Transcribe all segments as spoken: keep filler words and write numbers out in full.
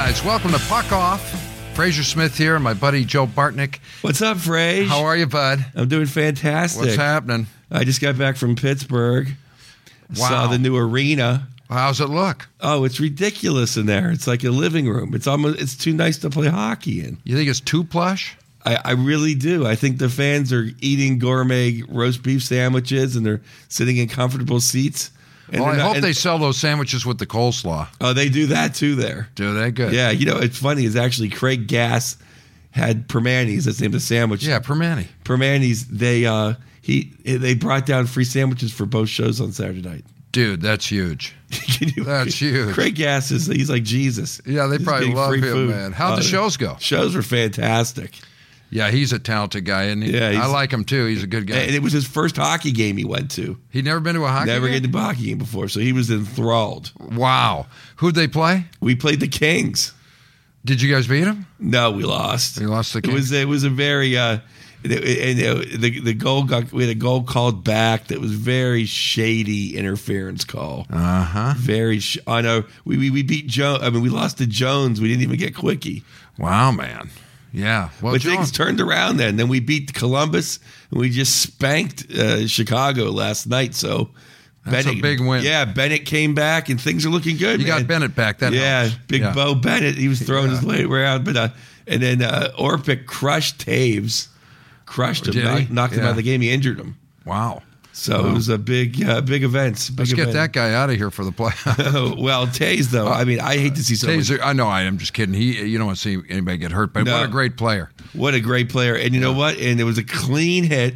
guys. Welcome to Puck Off. Fraser Smith here and my buddy Joe Bartnick. What's up, Frage? How are you, bud? I'm doing fantastic. What's happening? I just got back from Pittsburgh. Wow. Saw the new arena. How's it look? Oh, it's ridiculous in there. It's like a living room. It's almost it's too nice to play hockey in. You think it's too plush? I, I really do. I think the fans are eating gourmet roast beef sandwiches and they're sitting in comfortable seats. And Well, I not- hope and- they sell those sandwiches with the coleslaw. Oh, they do that too there. Do they? Good. Yeah, you know, it's funny. Is actually Craig Gass had Permanis. That's the name of the sandwich. Yeah, Permani. Permanis. They uh, he they brought down free sandwiches for both shows on Saturday night. Dude, that's huge. Can you- That's huge. Craig Gass is he's like Jesus. Yeah, they Just probably getting love free him, food. man. How'd the Uh, shows go? Shows were fantastic. Yeah, he's a talented guy, isn't he? Yeah, he's- I like him too. He's a good guy. And it was his first hockey game he went to. He'd never been to a hockey Never game? get to a hockey game before, so he was enthralled. Wow. Who'd they play? We played the Kings. Did you guys beat him? No, we lost. You lost the It Kings? was it was a very uh, and uh, the the goal got we had a goal called back that was very shady interference call. Uh-huh. Very sh- I know we, we we beat Jones. I mean we lost to Jones. We didn't even get Quickie. Wow, man. Yeah. Well, But John, things turned around then. Then we beat Columbus, and we just spanked uh, Chicago last night. So That's a big win. Yeah, Bennett came back, and things are looking good. you man. got Bennett back. That yeah, helps. Big Yeah. Bo Bennett. He was throwing Yeah. his weight around, but uh, and then uh, Orpik crushed Taves, crushed him, Did he? knocked, knocked him Yeah. out of the game. He injured him. Wow. So Wow. it was a big, uh, big event. Big Let's get event. that guy out of here for the playoffs. well, Taves though. I mean, I hate to see so much. Taser, I know. I, I'm just kidding. He, you don't want to see anybody get hurt, but No. what a great player. What a great player. And you know what? And it was a clean hit.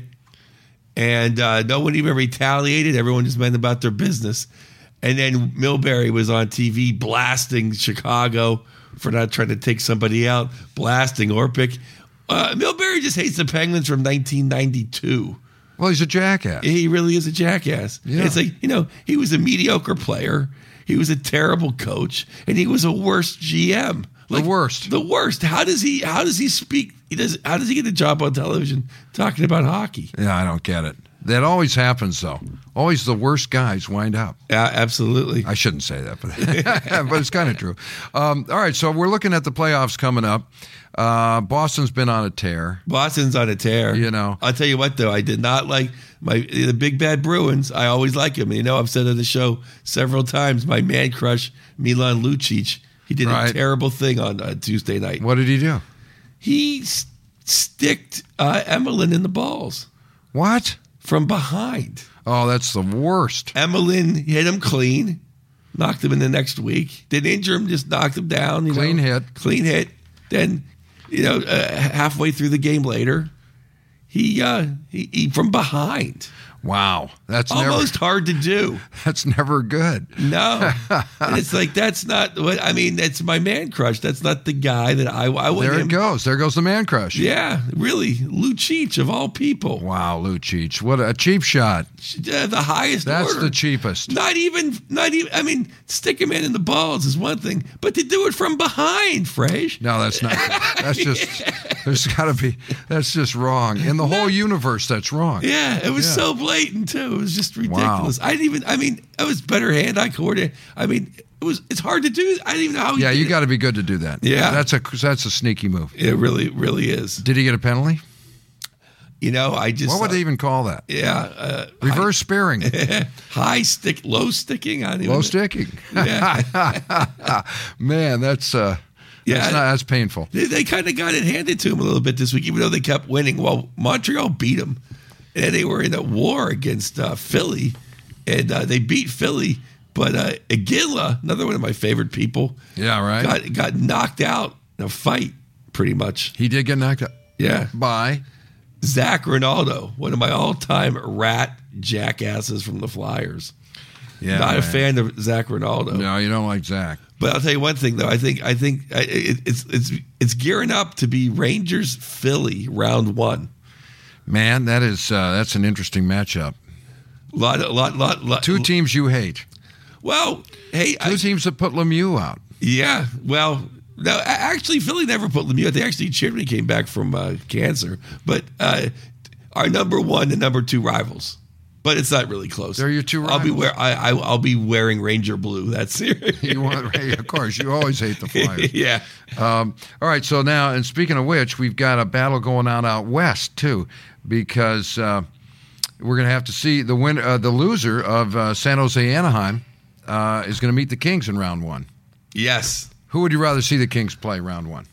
And uh, no one even retaliated. Everyone just went about their business. And then Milbury was on T V blasting Chicago for not trying to take somebody out, blasting Orpik. Uh, Milbury just hates the Penguins from nineteen ninety-two. Well, he's a jackass. He really is a jackass. Yeah. It's like, you know, he was a mediocre player. He was a terrible coach. And he was a worse G M. The worst. The worst. How does he how does he speak? He does how does he get a job on television talking about hockey? Yeah, I don't get it. That always happens, though. Always the worst guys wind up. Yeah, absolutely. I shouldn't say that, but but it's kind of true. Um, all right, so we're looking at the playoffs coming up. Uh, Boston's been on a tear. Boston's on a tear. You know. I'll tell you what though, I did not like my the big bad Bruins. I always like him. You know, I've said on the show several times, my man crush, Milan Lucic. He did Right. a terrible thing on uh, Tuesday night. What did he do? He s- sticked uh, Emmelin in the balls What? from behind. Oh, that's the worst. Emmelin hit him clean, knocked him in the next week. Didn't injure him, just knocked him down. You Clean know, hit. Clean hit. Then, you know, uh, halfway through the game later, he, uh, he, he from behind. Wow, that's Almost hard to do. never that's never good. No. And it's like, that's not what, I mean, that's my man crush. That's not the guy that I, I want There him. it goes. There goes the man crush. Yeah, really. Lucic of all people. Wow, Lucic. What a cheap shot. Uh, the highest That's order. the cheapest. Not even, not even, I mean, stick him in the balls is one thing, but to do it from behind, Frage. No, that's not. That's just. There's got to be. That's just wrong. In the whole universe, that's wrong. Yeah, it was Yeah. so blatant too. It was just ridiculous. I didn't even, I mean, it was better hand-eye coordinate. I mean, it was, it's hard to do. I didn't even know how he Yeah, did you it. got to be good to do that. Yeah. that's a that's a sneaky move. It really, really is. Did he get a penalty? You know, I just. What would uh, they even call that? Yeah. Uh, Reverse spearing, high, high stick, low sticking. I don't even low know. sticking. Yeah. Man, that's uh, Yeah. that's, not, that's painful. They, they kind of got it handed to them a little bit this week, even though they kept winning. Well, Montreal beat them, and they were in a war against uh, Philly, and uh, they beat Philly. But uh, Aguila, another one of my favorite people, Yeah, right. got got knocked out in a fight, pretty much. He did get knocked out. Yeah, By Zach Ronaldo, one of my all-time rat jackasses from the Flyers. yeah, Not a man. fan of Zach Ronaldo. No, you don't like Zach. But I'll tell you one thing, though. I think I think uh, it, it's it's it's gearing up to be Rangers Philly round one. Man, that is uh, that's an interesting matchup. Lot, lot, lot, lot. Two teams you hate. Well, hey, Two I, teams that put Lemieux out. yeah. Well, no, a- actually, Philly never put Lemieux out. They actually cheered when he came back from uh, cancer. But uh, our number one and number two rivals, but it's not really close. They're your two I'll be rivals. wear I, I I'll be wearing Ranger blue. That's it. You want, of course, you always hate the Flyers. Yeah. Um, all right, so now, and speaking of which, we've got a battle going on out west too, because uh, we're going to have to see the win, uh, the loser of uh, San Jose Anaheim uh, is going to meet the Kings in round one. Yes. Who would you rather see the Kings play round one?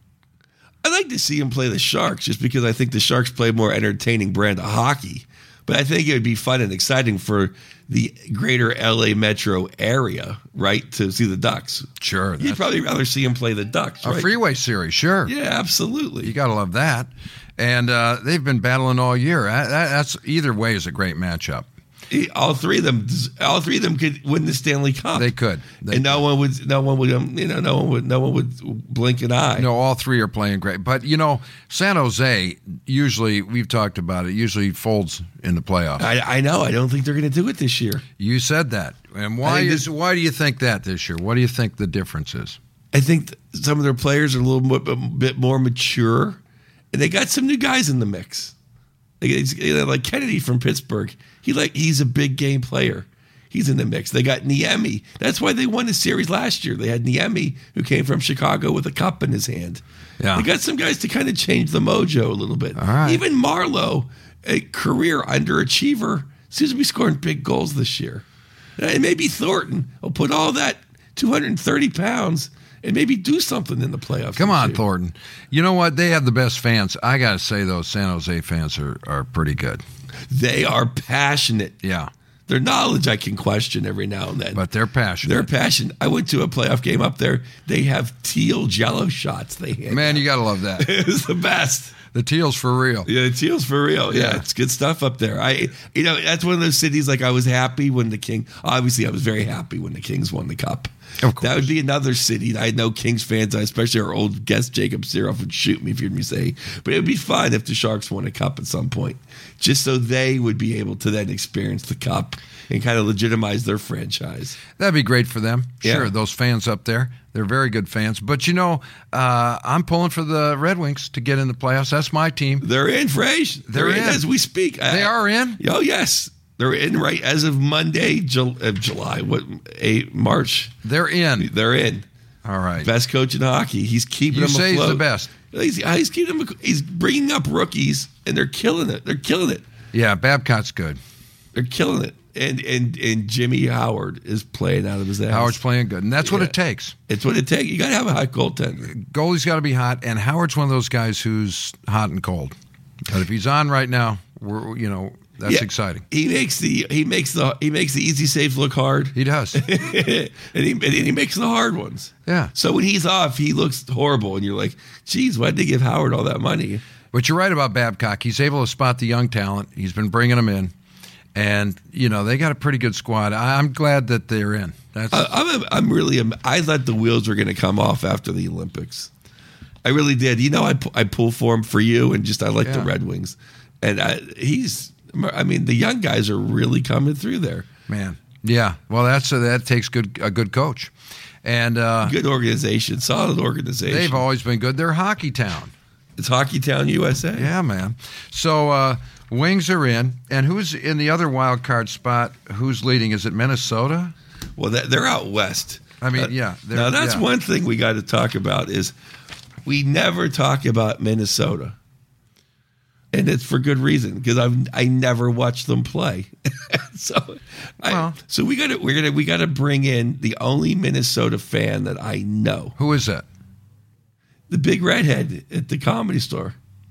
I'd like to see him play the Sharks just because I think the Sharks play a more entertaining brand of hockey. But I think it would be fun and exciting for the greater L A metro area, right, to see the Ducks. Sure. You'd probably rather see him play the Ducks, a right? freeway series, sure. Yeah, absolutely. You got to love that. And uh, they've been battling all year. That, that's either way is a great matchup. All three of them, all three of them could win the Stanley Cup. They could, they and no could. one would, no one would, um, you know, no one would, no one would blink an eye. No, all three are playing great. But, you know, San Jose, usually, we've talked about it, usually folds in the playoffs. I, I know. I don't think they're going to do it this year. You said that. And why think is this- why do you think that this year? What do you think the difference is? I think th- some of their players are a little bit, a bit more mature, and they got some new guys in the mix. Like, it's- you know, like Kennedy from Pittsburgh, he like he's a big game player. He's in the mix. They got Niemi. That's why they won the series last year. They had Niemi, who came from Chicago with a cup in his hand. Yeah. They got some guys to kind of change the mojo a little bit. All right. Even Marlowe, a career underachiever, seems to be scoring big goals this year. And maybe Thornton will put all that two hundred thirty pounds and maybe do something in the playoffs. Come this on, year. Thornton. You know what? They have the best fans. I got to say, those San Jose fans are, are pretty good. They are passionate. Yeah. Their knowledge I can question every now and then. But they're passionate. They're passionate. I went to a playoff game up there. They have teal jello shots they hand Man, out. you got to love that. It was the best. The Teals for real. Yeah, the teal's for real. Yeah, Yeah. it's good stuff up there. I, you know, that's one of those cities. Like I was happy when the King. Obviously, I was very happy when the Kings won the cup. Of course. That would be another city. I know Kings fans, especially our old guest Jacob Seroff, would shoot me if you heard me say. But it would be fun if the Sharks won a cup at some point, just so they would be able to then experience the cup and kind of legitimize their franchise. That'd be great for them. Sure, Yeah. those fans up there, they're very good fans. But, you know, uh, I'm pulling for the Red Wings to get in the playoffs. That's my team. They're in, Frage. They're in. as we speak. They are in? Oh yes, they're in right as of Monday, Jul- uh, July, what, eight, March. They're in. They're in. All right. Best coach in hockey. He's keeping You them say he's afloat. the best. He's, he's keeping them. He's bringing up rookies, and they're killing it. They're killing it. Yeah, Babcock's good. They're killing it. And and and Jimmy Howard is playing out of his ass. Howard's playing good. And that's what Yeah. it takes. It's what it takes. You got to have a hot goaltender. Goalie's got to be hot, and Howard's one of those guys who's hot and cold. But if he's on right now, we're you know that's Yeah. exciting. He makes the he makes the he makes the easy saves look hard, He does. and he and he makes the hard ones. Yeah. So when he's off, he looks horrible, and you're like, "Geez, why did they give Howard all that money?" But you're right about Babcock. He's able to spot the young talent. He's been bringing them in, and you know they got a pretty good squad. I, I'm glad that they're in. That's I, I'm I'm really I thought the wheels were going to come off after the Olympics. I really did. You know, I pu- I pull for him for you, and just I like the Yeah. Red Wings, and I, he's. I mean, the young guys are really coming through there. man. Yeah. Well, that's uh, that takes good a good coach, and uh, Good organization, solid organization. they've always been good. They're hockey town. It's Hockey Town, U S A. Yeah, man. So uh, Wings are in, and who's in the other wild card spot? Who's leading? Is it Minnesota? Well, that, they're out west. I mean, Uh, yeah. they're- Now that's yeah. one thing we got to talk about is we never talk about Minnesota, and it's for good reason because I've I never watched them play. so, I, Well. so we got to we're gonna we got to bring in the only Minnesota fan that I know, Who is that? the big redhead at the Comedy Store,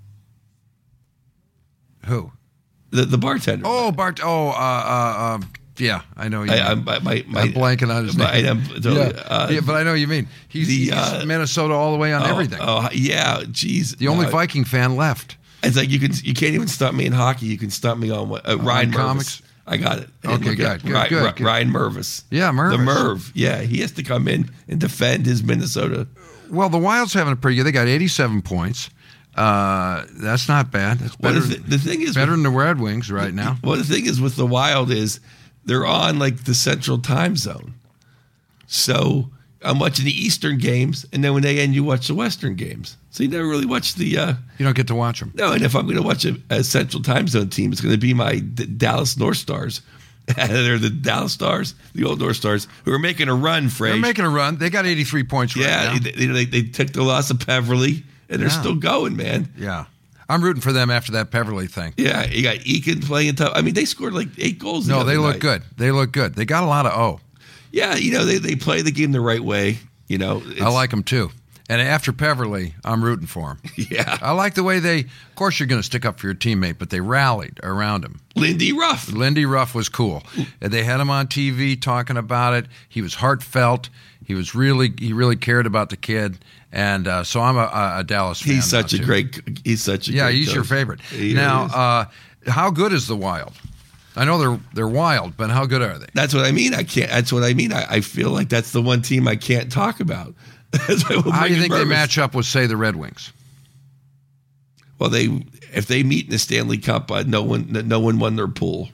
Who? the the bartender. Oh, Bart. Oh, uh, uh, um, yeah, I know. You I, mean. I'm, my, my, my, I'm blanking on his my- name. I'm totally, yeah. uh, yeah, but I know what you mean. He's, the, he's uh, Minnesota all the way on oh, everything. Oh, yeah, geez. the only No, Viking fan left. It's like you can you can't even stump me in hockey. You can stump me on what uh, Ryan Mervis. comics? I got it. Okay, Look good, at good, Ry- good, Ry- good. Ryan Mervis. Yeah, Mervis. The Merv. Yeah, he has to come in and defend his Minnesota. Well, the Wild's having a pretty good. They got eighty-seven points. Uh, that's not bad. That's Well, better. the, th- the thing is, better with, than the Red Wings right now. well, the thing is with the Wild is they're on like the Central Time Zone, so I'm watching the Eastern games, and then when they end, you watch the Western games. So you never really watch the. Uh, You don't get to watch them. no, and if I'm going to watch a, a Central Time Zone team, it's going to be my D- Dallas North Stars. They're the Dallas Stars, the old North Stars, who are making a run. Frage. They're making a run. They got eighty-three points right yeah, now. they, they, they took the loss of Peverly, and they're Yeah. still going, man. Yeah. I'm rooting for them after that Peverly thing. Yeah, you got Eakin playing tough. I mean, they scored like eight goals. the No, other they look night. good. They look good. They got a lot of O. Yeah, you know, they, they play the game the right way. You know, I it's- like them too. And after Peverly, I'm rooting for them. Yeah, I like the way they, of course, you're going to stick up for your teammate, but they rallied around him. Lindy Ruff. Lindy Ruff was cool. And they had him on T V talking about it. He was heartfelt. He was really, he really cared about the kid. And uh, so I'm a, a Dallas fan. He's such now, a too. great. He's such a Yeah, great he's your coach. favorite. He now, is. uh, how good is the Wild? I know they're they're wild, but how good are they? That's what I mean. I can't. That's what I mean. I, I feel like that's the one team I can't talk about. That's what will How bring do you me think they nervous. match up with, say, the Red Wings? Well, they if they meet in the Stanley Cup, uh, no one no one won their pool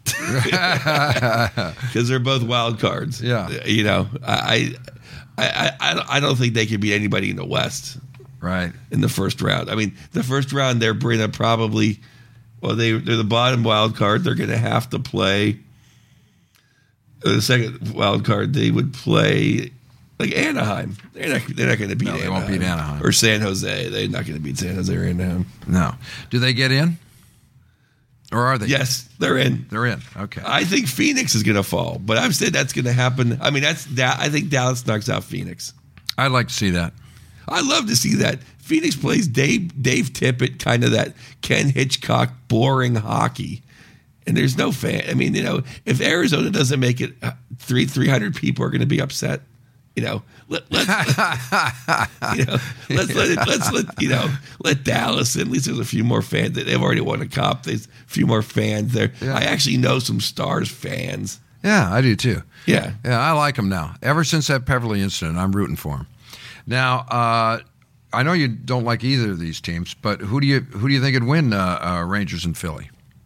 because they're both wild cards. Yeah. you know, I I I I don't think they can beat anybody in the West Right. in the first round. I mean, the first round they're going to probably well they they're the bottom wild card. They're going to have to play the second wild card. They would play. Like Anaheim, they're not, they're not going to beat No, they Anaheim. won't beat Anaheim. Or San Jose. They're not going to beat San Jose or Anaheim. No. Do they get in? Or are they? Yes, they're in. They're in. Okay. I think Phoenix is going to fall, but I've said that's going to happen. I mean, that's that. I think Dallas knocks out Phoenix. I'd like to see that. I love to see that. Phoenix plays Dave Dave Tippett, kind of that Ken Hitchcock, boring hockey. And there's no fan. I mean, you know, if Arizona doesn't make it, uh, three three hundred people are going to be upset. You know, let, let's you know, let's let it, let's let you know let Dallas in. At least there's a few more fans. They've already won a cup. There's a few more fans there. Yeah. I actually know some Stars fans. Yeah, I do too. Yeah, Yeah, I like them now. Ever since that Peverly incident, I'm rooting for them. Now, uh, I know you don't like either of these teams, but who do you who do you think would win uh, uh, Rangers and Philly?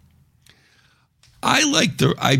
I like the I.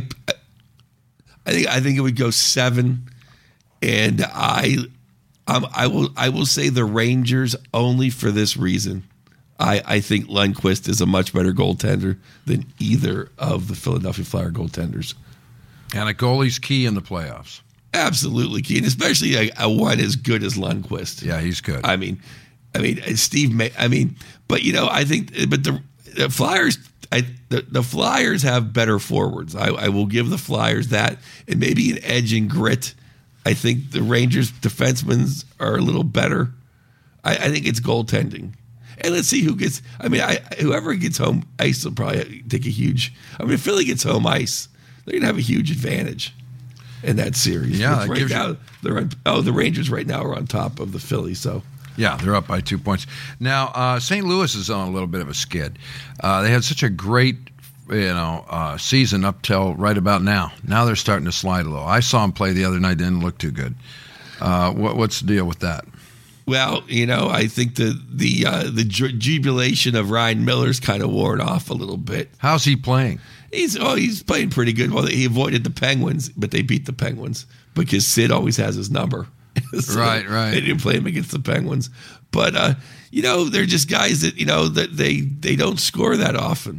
I think I think it would go seven, and I, um, I will I will say the Rangers only for this reason. I, I think Lundqvist is a much better goaltender than either of the Philadelphia Flyer goaltenders. And a goalie's key in the playoffs. Absolutely key, and especially a, a one as good as Lundqvist. Yeah, he's good. I mean, I mean Steve. May, I mean, but you know, I think, but the, the Flyers. I, the, the Flyers have better forwards. I, I will give the Flyers that, and maybe an edge and grit. I think the Rangers defensemen are a little better. I, I think it's goaltending, and let's see who gets. I mean, I, whoever gets home ice will probably take a huge. I mean, if Philly gets home ice, they're gonna have a huge advantage in that series. Yeah, Which that right gives now you- they're on, oh the Rangers right now are on top of the Philly. So. Yeah, they're up by two points. Now, uh, Saint Louis is on a little bit of a skid. Uh, they had such a great, you know, uh, season up till right about now. Now they're starting to slide a little. I saw them play the other night; didn't look too good. Uh, what, what's the deal with that? Well, you know, I think the the uh, the ju- jubilation of Ryan Miller's kind of worn off a little bit. How's he playing? He's oh, he's playing pretty good. Well, he avoided the Penguins, but they beat the Penguins because Sid always has his number. So Right, right. They didn't play him against the Penguins, but uh, you know, they're just guys that you know that they they don't score that often,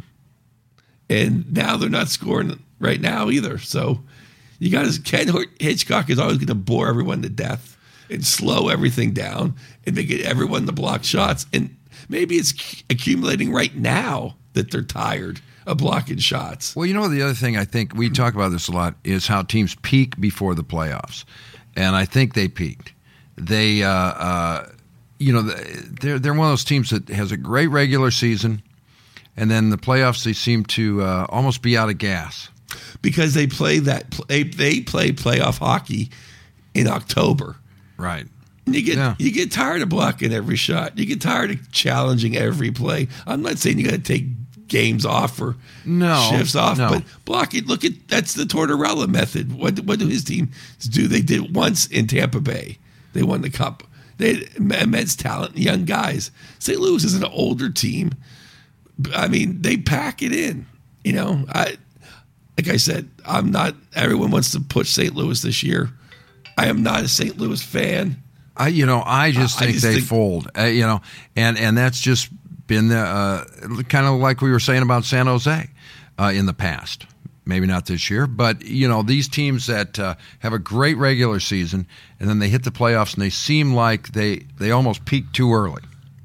and now they're not scoring right now either. So you got to Ken Hitchcock is always going to bore everyone to death and slow everything down and make it everyone to block shots. And maybe it's accumulating right now that they're tired of blocking shots. Well, you know, the other thing I think we talk about this a lot is how teams peak before the playoffs, and I think they peaked. They, uh, uh, you know, they're they're one of those teams that has a great regular season, and then the playoffs they seem to uh, almost be out of gas. Because they play that play, they play playoff hockey in October. Right. And you get Yeah. you get tired of blocking every shot. You get tired of challenging every play. I'm not saying you got to take games off or No, shifts off, no. but block it. Look at that's the Tortorella method. What what do his teams do? They did it once in Tampa Bay. They won the cup. They had immense talent, young guys. Saint Louis is an older team. I mean, they pack it in. You know, I like I said, I'm not. Everyone wants to push Saint Louis this year. I am not a Saint Louis fan. I, you know, I just I think just they think- fold. Uh, you know, and and that's just been the uh, kind of like we were saying about San Jose uh, in the past. Maybe not this year, but you know, these teams that uh, have a great regular season and then they hit the playoffs and they seem like they they almost peak too early.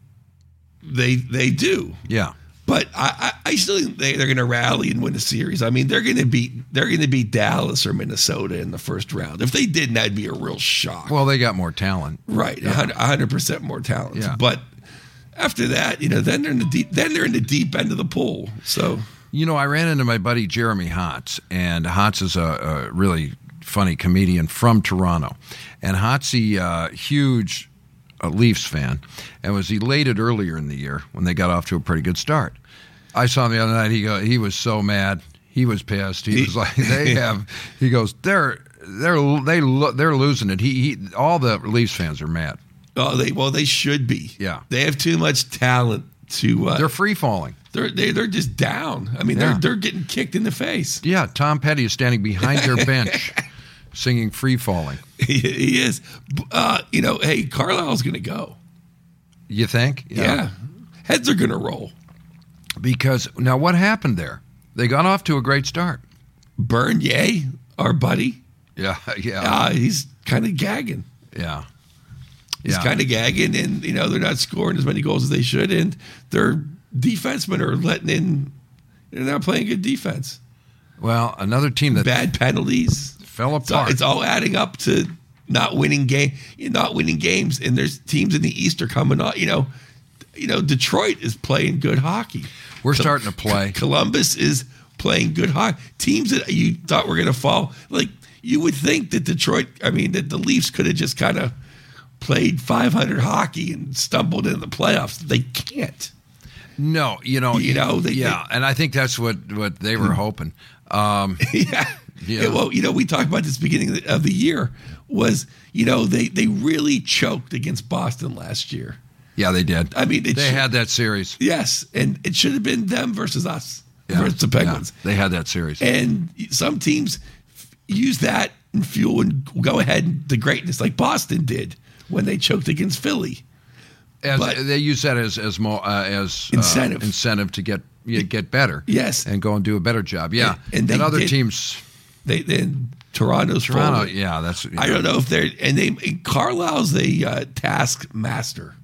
They they do. Yeah. But I, I I still think they, they're going to rally and win the series. I mean, they're going to beat they're going to beat Dallas or Minnesota in the first round. If they didn't, that'd be a real shock. Well, they got more talent. Right, a hundred percent more talent. Yeah. But after that, you know, then they're in the deep. Then they're in the deep end of the pool. So You know, I ran into my buddy Jeremy Hotz, and Hotz is a, a really funny comedian from Toronto. And Hotsy, uh, huge uh, Leafs fan, and was elated earlier in the year when they got off to a pretty good start. I saw him the other night. He go, he was so mad. He was pissed. He was like, they have. He goes, they're they're they lo- they're losing it. He, he all the Leafs fans are mad. oh, they well they should be. Yeah. They have too much talent to. Uh, They're free falling. they're they, they're just down. I mean, Yeah. they're they're getting kicked in the face. Yeah, Tom Petty is standing behind their bench, singing "Free Falling." he, he is. Uh, you know, hey, Carlisle's going to go. You think? Yeah. Heads are going to roll. Because now what happened there? They got off to a great start. Bernier, our buddy, Yeah, yeah, uh, he's kind of gagging. yeah. He's Yeah. kind of gagging, and you know they're not scoring as many goals as they should, and their defensemen are letting in. They're not playing good defense. Well, another team that Bad penalties. fell It's all, apart. it's all adding up to not winning game, not winning games, and there's teams in the East are coming on. You know, you know Detroit is playing good hockey. We're Col- starting to play. Columbus is playing good hockey. Teams that you thought were going to fall, like you would think that Detroit. I mean, that the Leafs could have just kind of played five hundred hockey and stumbled into the playoffs. They can't. No, you know, You know, they- yeah, and I think that's what what they were hoping. Um, yeah. Yeah. Yeah, well, you know, we talked about this beginning of the, of the year was, you know, they they really choked against Boston last year. yeah, they did. I mean, it They should- had that series. yes, and it should have been them versus us Yeah, versus the Penguins. yeah, they had that series. And some teams f- use that and fuel and go ahead to greatness, like Boston did when they choked against Philly. As, but- they use that as as mo, uh, as uh, Incentive. incentive to get you get better. Yes. and go and do a better job. Yeah, And- and they other did. teams, They then Toronto's Toronto. folded. Yeah, that's. I don't know if they're and they and Carlisle's a uh, taskmaster,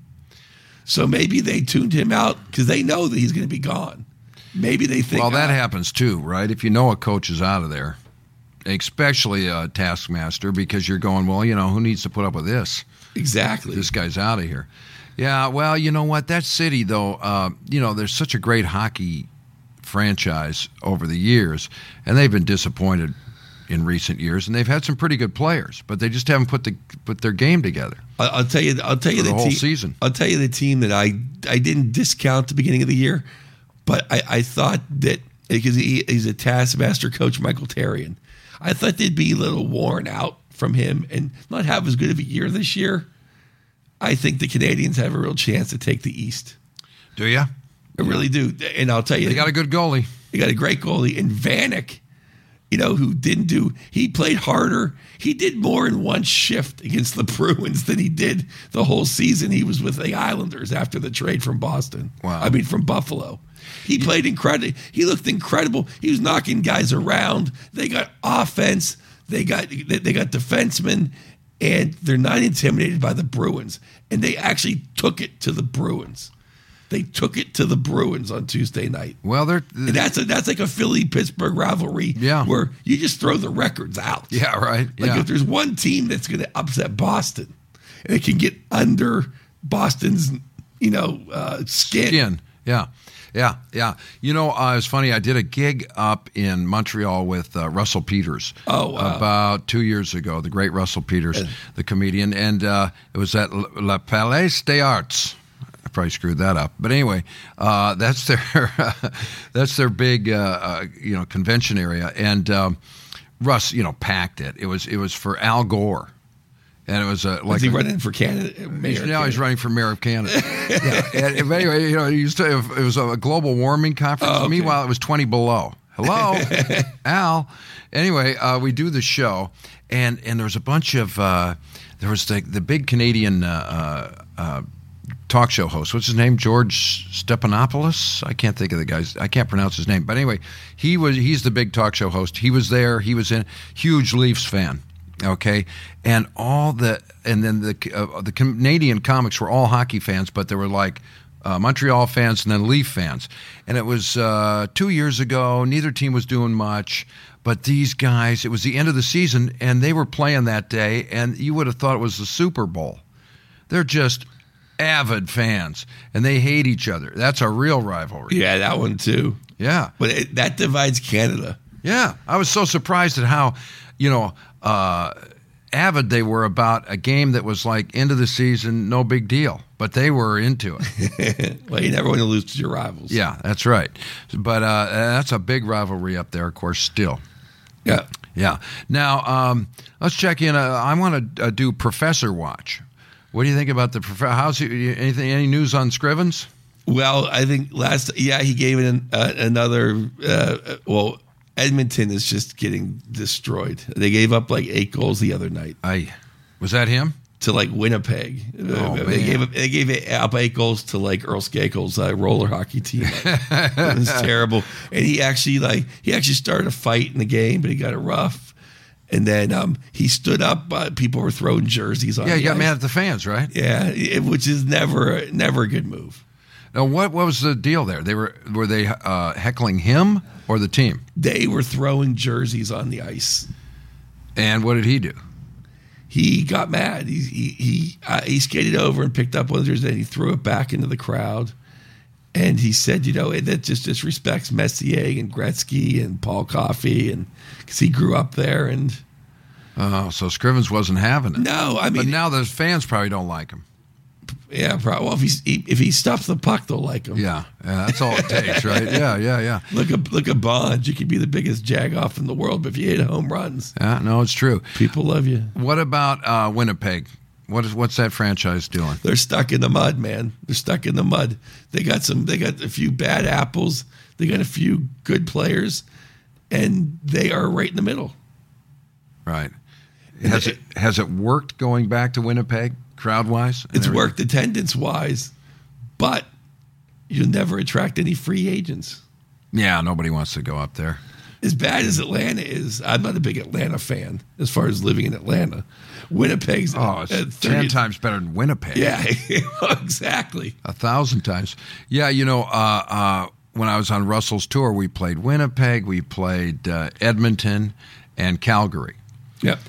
so maybe they tuned him out because they know that he's going to be gone. Maybe they think Well, that "Ah, happens too, right? If you know a coach is out of there, especially a taskmaster, because you're going, well, you know, who needs to put up with this? exactly. This guy's out of here. Yeah, well, you know what? That city, though, uh, you know, there's such a great hockey franchise over the years, and they've been disappointed in recent years, and they've had some pretty good players, but they just haven't put the put their game together. I'll, I'll tell you. I'll tell you For the whole team, season. I'll tell you the team that I I didn't discount at the beginning of the year, but I, I thought that because he, he's a taskmaster coach, Michael Therrien, I thought they'd be a little worn out from him and not have as good of a year this year. I think the Canadians have a real chance to take the East. Do you? I really do. And I'll tell you, They got a good goalie. they got a great goalie. And Vanek, you know, who didn't do, he played harder. He did more in one shift against the Bruins than he did the whole season he was with the Islanders after the trade from Boston. Wow. I mean, from Buffalo. He played incredible. He looked incredible. He was knocking guys around. They got offense. They got they they got defensemen, and they're not intimidated by the Bruins. And they actually took it to the Bruins. They took it to the Bruins on Tuesday night. Well, they're And that's a, that's like a Philly Pittsburgh rivalry, Yeah. where you just throw the records out. yeah, right. Like yeah. if there's one team that's going to upset Boston, and it can get under Boston's, you know, uh, skin. Skin. Yeah. Yeah, yeah. You know, uh, it's funny. I did a gig up in Montreal with uh, Russell Peters. Oh, wow. About two years ago. The great Russell Peters, the comedian, and uh, it was at La Palais des Arts. I probably screwed that up, but anyway, uh, that's their that's their big uh, uh, you know convention area, and um, Russ, you know, packed it. It was it was for Al Gore. And it was uh, like Was he a- running for Canada? Mayor now he's Canada? running for mayor of Canada. yeah. And, and anyway, you know, he used to, it was a global warming conference. Oh, okay. Meanwhile, it was twenty below. Hello, Al. Anyway, uh, we do the show, and and there was a bunch of uh, there was the the big Canadian uh, uh, uh, talk show host. What's his name? George Stephanopoulos. I can't think of the guy's. I can't pronounce his name. But anyway, he was. He's the big talk show host. He was there. He was in huge Leafs fan. Okay, and all the and then the uh, the Canadian comics were all hockey fans, but they were like uh, Montreal fans and then Leaf fans. And it was uh, two years ago. Neither team was doing much, but these guys. It was the end of the season, and they were playing that day, and you would have thought it was the Super Bowl. They're just avid fans, and they hate each other. That's a real rivalry. Yeah, that one too. Yeah, but it, that divides Canada. Yeah, I was so surprised at how, you know, uh, avid they were about a game that was like end of the season, no big deal, but they were into it. Well, you never want to lose to your rivals. Yeah, that's right. But uh, that's a big rivalry up there, of course, still. Yeah. Yeah. Now, um, let's check in. Uh, I want to uh, do Professor Watch. What do you think about the professor? How's he, anything? Any news on Scrivens? Well, I think last, yeah, he gave it an, uh, another, uh, well, Edmonton is just getting destroyed. They gave up like eight goals the other night. I was that him to like Winnipeg. Oh, they man. gave up, they gave up eight goals to like Earl Skakel's uh, roller hockey team. It was terrible. And he actually like he actually started a fight in the game, but he got it rough. And then um, he stood up. Uh, people were throwing jerseys on. Yeah, he got ice. mad at the fans, right? Yeah, it, which is never never a good move. Now, what what was the deal there? They were were they uh, heckling him or the team? They were throwing jerseys on the ice. And what did he do? He got mad. He he he, uh, he skated over and picked up one of the jerseys and he threw it back into the crowd. And he said, you know, that just disrespects Messier and Gretzky and Paul Coffey, and because he grew up there. And Oh, so Scrivens wasn't having it. no, I mean, But now the fans probably don't like him. yeah, probably. Well, if he if he stops the puck, they'll like him. Yeah, yeah, that's all it takes, right? Yeah, yeah, yeah. Look at look at Bonds. You could be the biggest jagoff in the world, but if you hit home runs, Yeah, no, it's true. people love you. What about uh, Winnipeg? What is what's that franchise doing? They're stuck in the mud, man. They're stuck in the mud. They got some. They got a few bad apples. They got a few good players, and they are right in the middle. Right. Has it has it worked going back to Winnipeg, crowd wise? It's worked attendance wise, but you'll never attract any free agents. Yeah, nobody wants to go up there. As bad as Atlanta is, I'm not a big Atlanta fan as far as living in Atlanta. Winnipeg's Oh, it's uh, ten thirty times better than Winnipeg. Yeah, exactly. A thousand times. Yeah, you know, uh, uh, when I was on Russell's tour, we played Winnipeg, we played uh, Edmonton, and Calgary. Yep.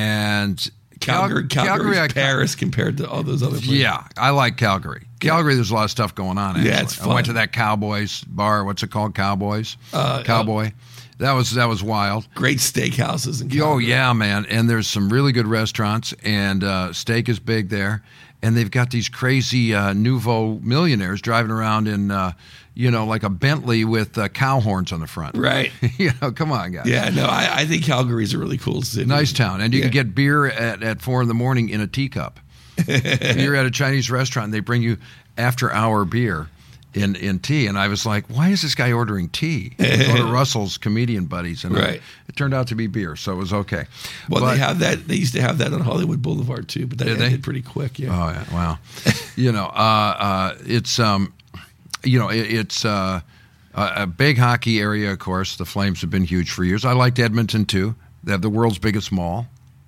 And Calgary, Cal- Calgary's I- Paris compared to all those other places. Yeah, I like Calgary. Calgary, there's a lot of stuff going on. Actually. Yeah, it's I went fun. to that Cowboys bar. What's it called? Cowboys. Uh, Cowboy. That was that was wild. Great steakhouses in Calgary. Oh yeah, man! And there's some really good restaurants, and uh, steak is big there. And they've got these crazy uh, nouveau millionaires driving around in, uh, you know, like a Bentley with uh, cow horns on the front. Right. you know, come on, guys. Yeah, no, I, I think Calgary's a really cool city. Nice town, and you Yeah. can get beer at, at four in the morning in a teacup. You're at a Chinese restaurant, and they bring you after-hour beer in, in tea, and I was like, why is this guy ordering tea? We go to Russell's comedian buddies, and Right. it, it turned out to be beer, so it was okay. Well, But- they have that. They used to have that on Hollywood Boulevard too, but that Did they? ended pretty quick. Yeah. Oh yeah, wow. you know, uh, uh, it's um, you know, it, it's uh, a, a big hockey area. Of course, the Flames have been huge for years. I liked Edmonton too. They have the world's biggest mall.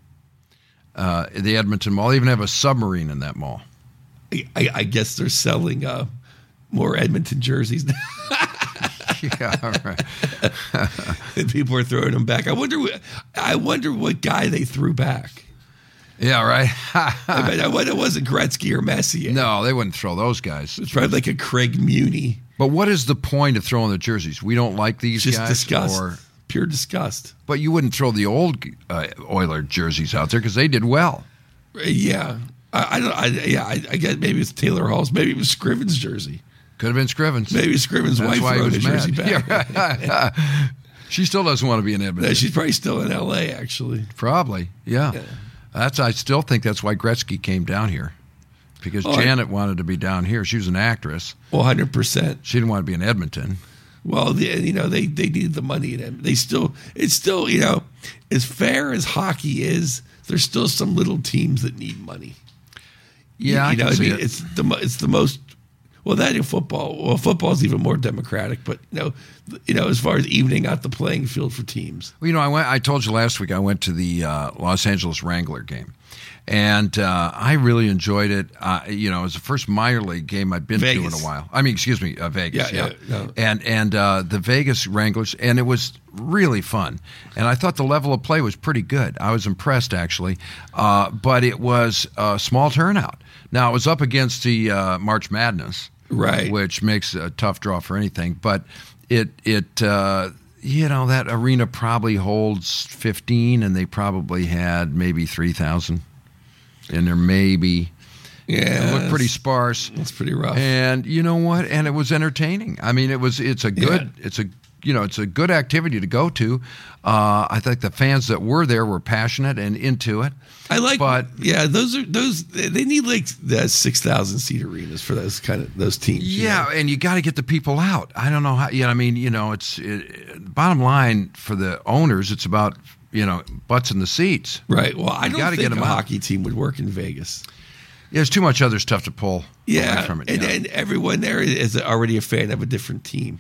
Uh, the Edmonton Mall. They even have a submarine in that mall. I, I guess they're selling uh, more Edmonton jerseys now. yeah, all right. And people are throwing them back. I wonder. What, I wonder what guy they threw back. Yeah, right. I mean, I wonder it wasn't Gretzky or Messier. no, they wouldn't throw those guys. It's probably like a Craig Muni. But what is the point of throwing the jerseys? We don't like these Just guys, disgust. or Pure disgust. but you wouldn't throw the old uh, Oiler jerseys out there because they did well. Yeah. I, I don't. I, yeah. I, I guess maybe it's Taylor Hall's. Maybe it was Scrivens' jersey. Could have been Scrivens. Maybe Scrivens' That's wife why he wrote was his jersey mad. back. Yeah, right. She still doesn't want to be in Edmonton. No, she's probably still in L A. Actually. Probably, yeah. Yeah. That's. I still think that's why Gretzky came down here, because Oh, I- Janet wanted to be down here. She was an actress. Well, hundred percent. She didn't want to be in Edmonton. Well, the, you know, they, they needed the money in them. They still, it's still, you know, as fair as hockey is, there's still some little teams that need money. Yeah, you, you I know, can I mean, see it. it's the mo- it's the most. Well, that in football. Well, football's even more democratic, but you know, th- you know, as far as evening out the playing field for teams. Well, you know, I went. I told you last week I went to the uh, Los Angeles Wrangler game, and uh, I really enjoyed it. Uh, you know, it was the first minor league game I've been Vegas. to in a while. I mean, excuse me, uh, Vegas. Yeah, Yeah, yeah, no. and and uh, the Vegas Wranglers, and it was really fun. And I thought the level of play was pretty good. I was impressed actually, uh, but it was a small turnout. Now it was up against the uh, March Madness. Right. Which makes a tough draw for anything. But it, it uh, you know, that arena probably holds fifteen, and they probably had maybe three thousand in there, maybe. Yeah, It looked pretty sparse. That's pretty rough. And you know what? And it was entertaining. I mean, it was. It's a good. Yeah. It's a. You know, it's a good activity to go to. Uh, I think the fans that were there were passionate and into it. I like, but yeah, those are those. They need like the six thousand seat arenas for those kind of those teams. you Yeah, know? and you got to get the people out. I don't know how. You know, I mean, you know, it's it, bottom line for the owners. It's about you know butts in the seats. Right. Well, I don't gotta think get 'em a out. hockey team would work in Vegas. Yeah, there's too much other stuff to pull Yeah, away from it. and, you know. and everyone there is already a fan of a different team.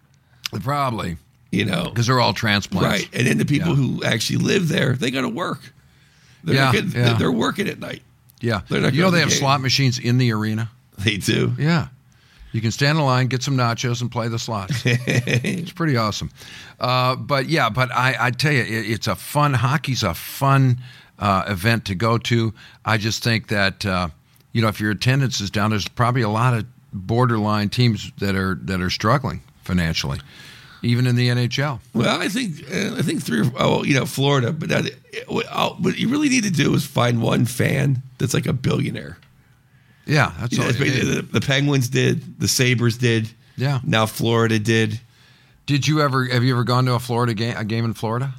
Probably You know, because they're all transplants. right? And then the people Yeah. who actually live there, they got to work. They're Yeah, not getting, yeah. they're working at night. Yeah, They're not you know going they to have the slot game. machines in the arena. They do. Yeah. You can stand in line, get some nachos, and play the slots. It's pretty awesome. Uh, but yeah, but I, I tell you, it, it's a fun, hockey's a fun uh, event to go to. I just think that, uh, you know, if your attendance is down, there's probably a lot of borderline teams that are that are struggling financially, even in the N H L. Well, I think uh, I think three or oh, you know, Florida, but that, uh, what you really need to do is find one fan that's like a billionaire. Yeah, that's You know, all. that's you basically- need. the, the Penguins did, the Sabres did, Yeah. now Florida did. Did you ever have you ever gone to a Florida game, a game in Florida?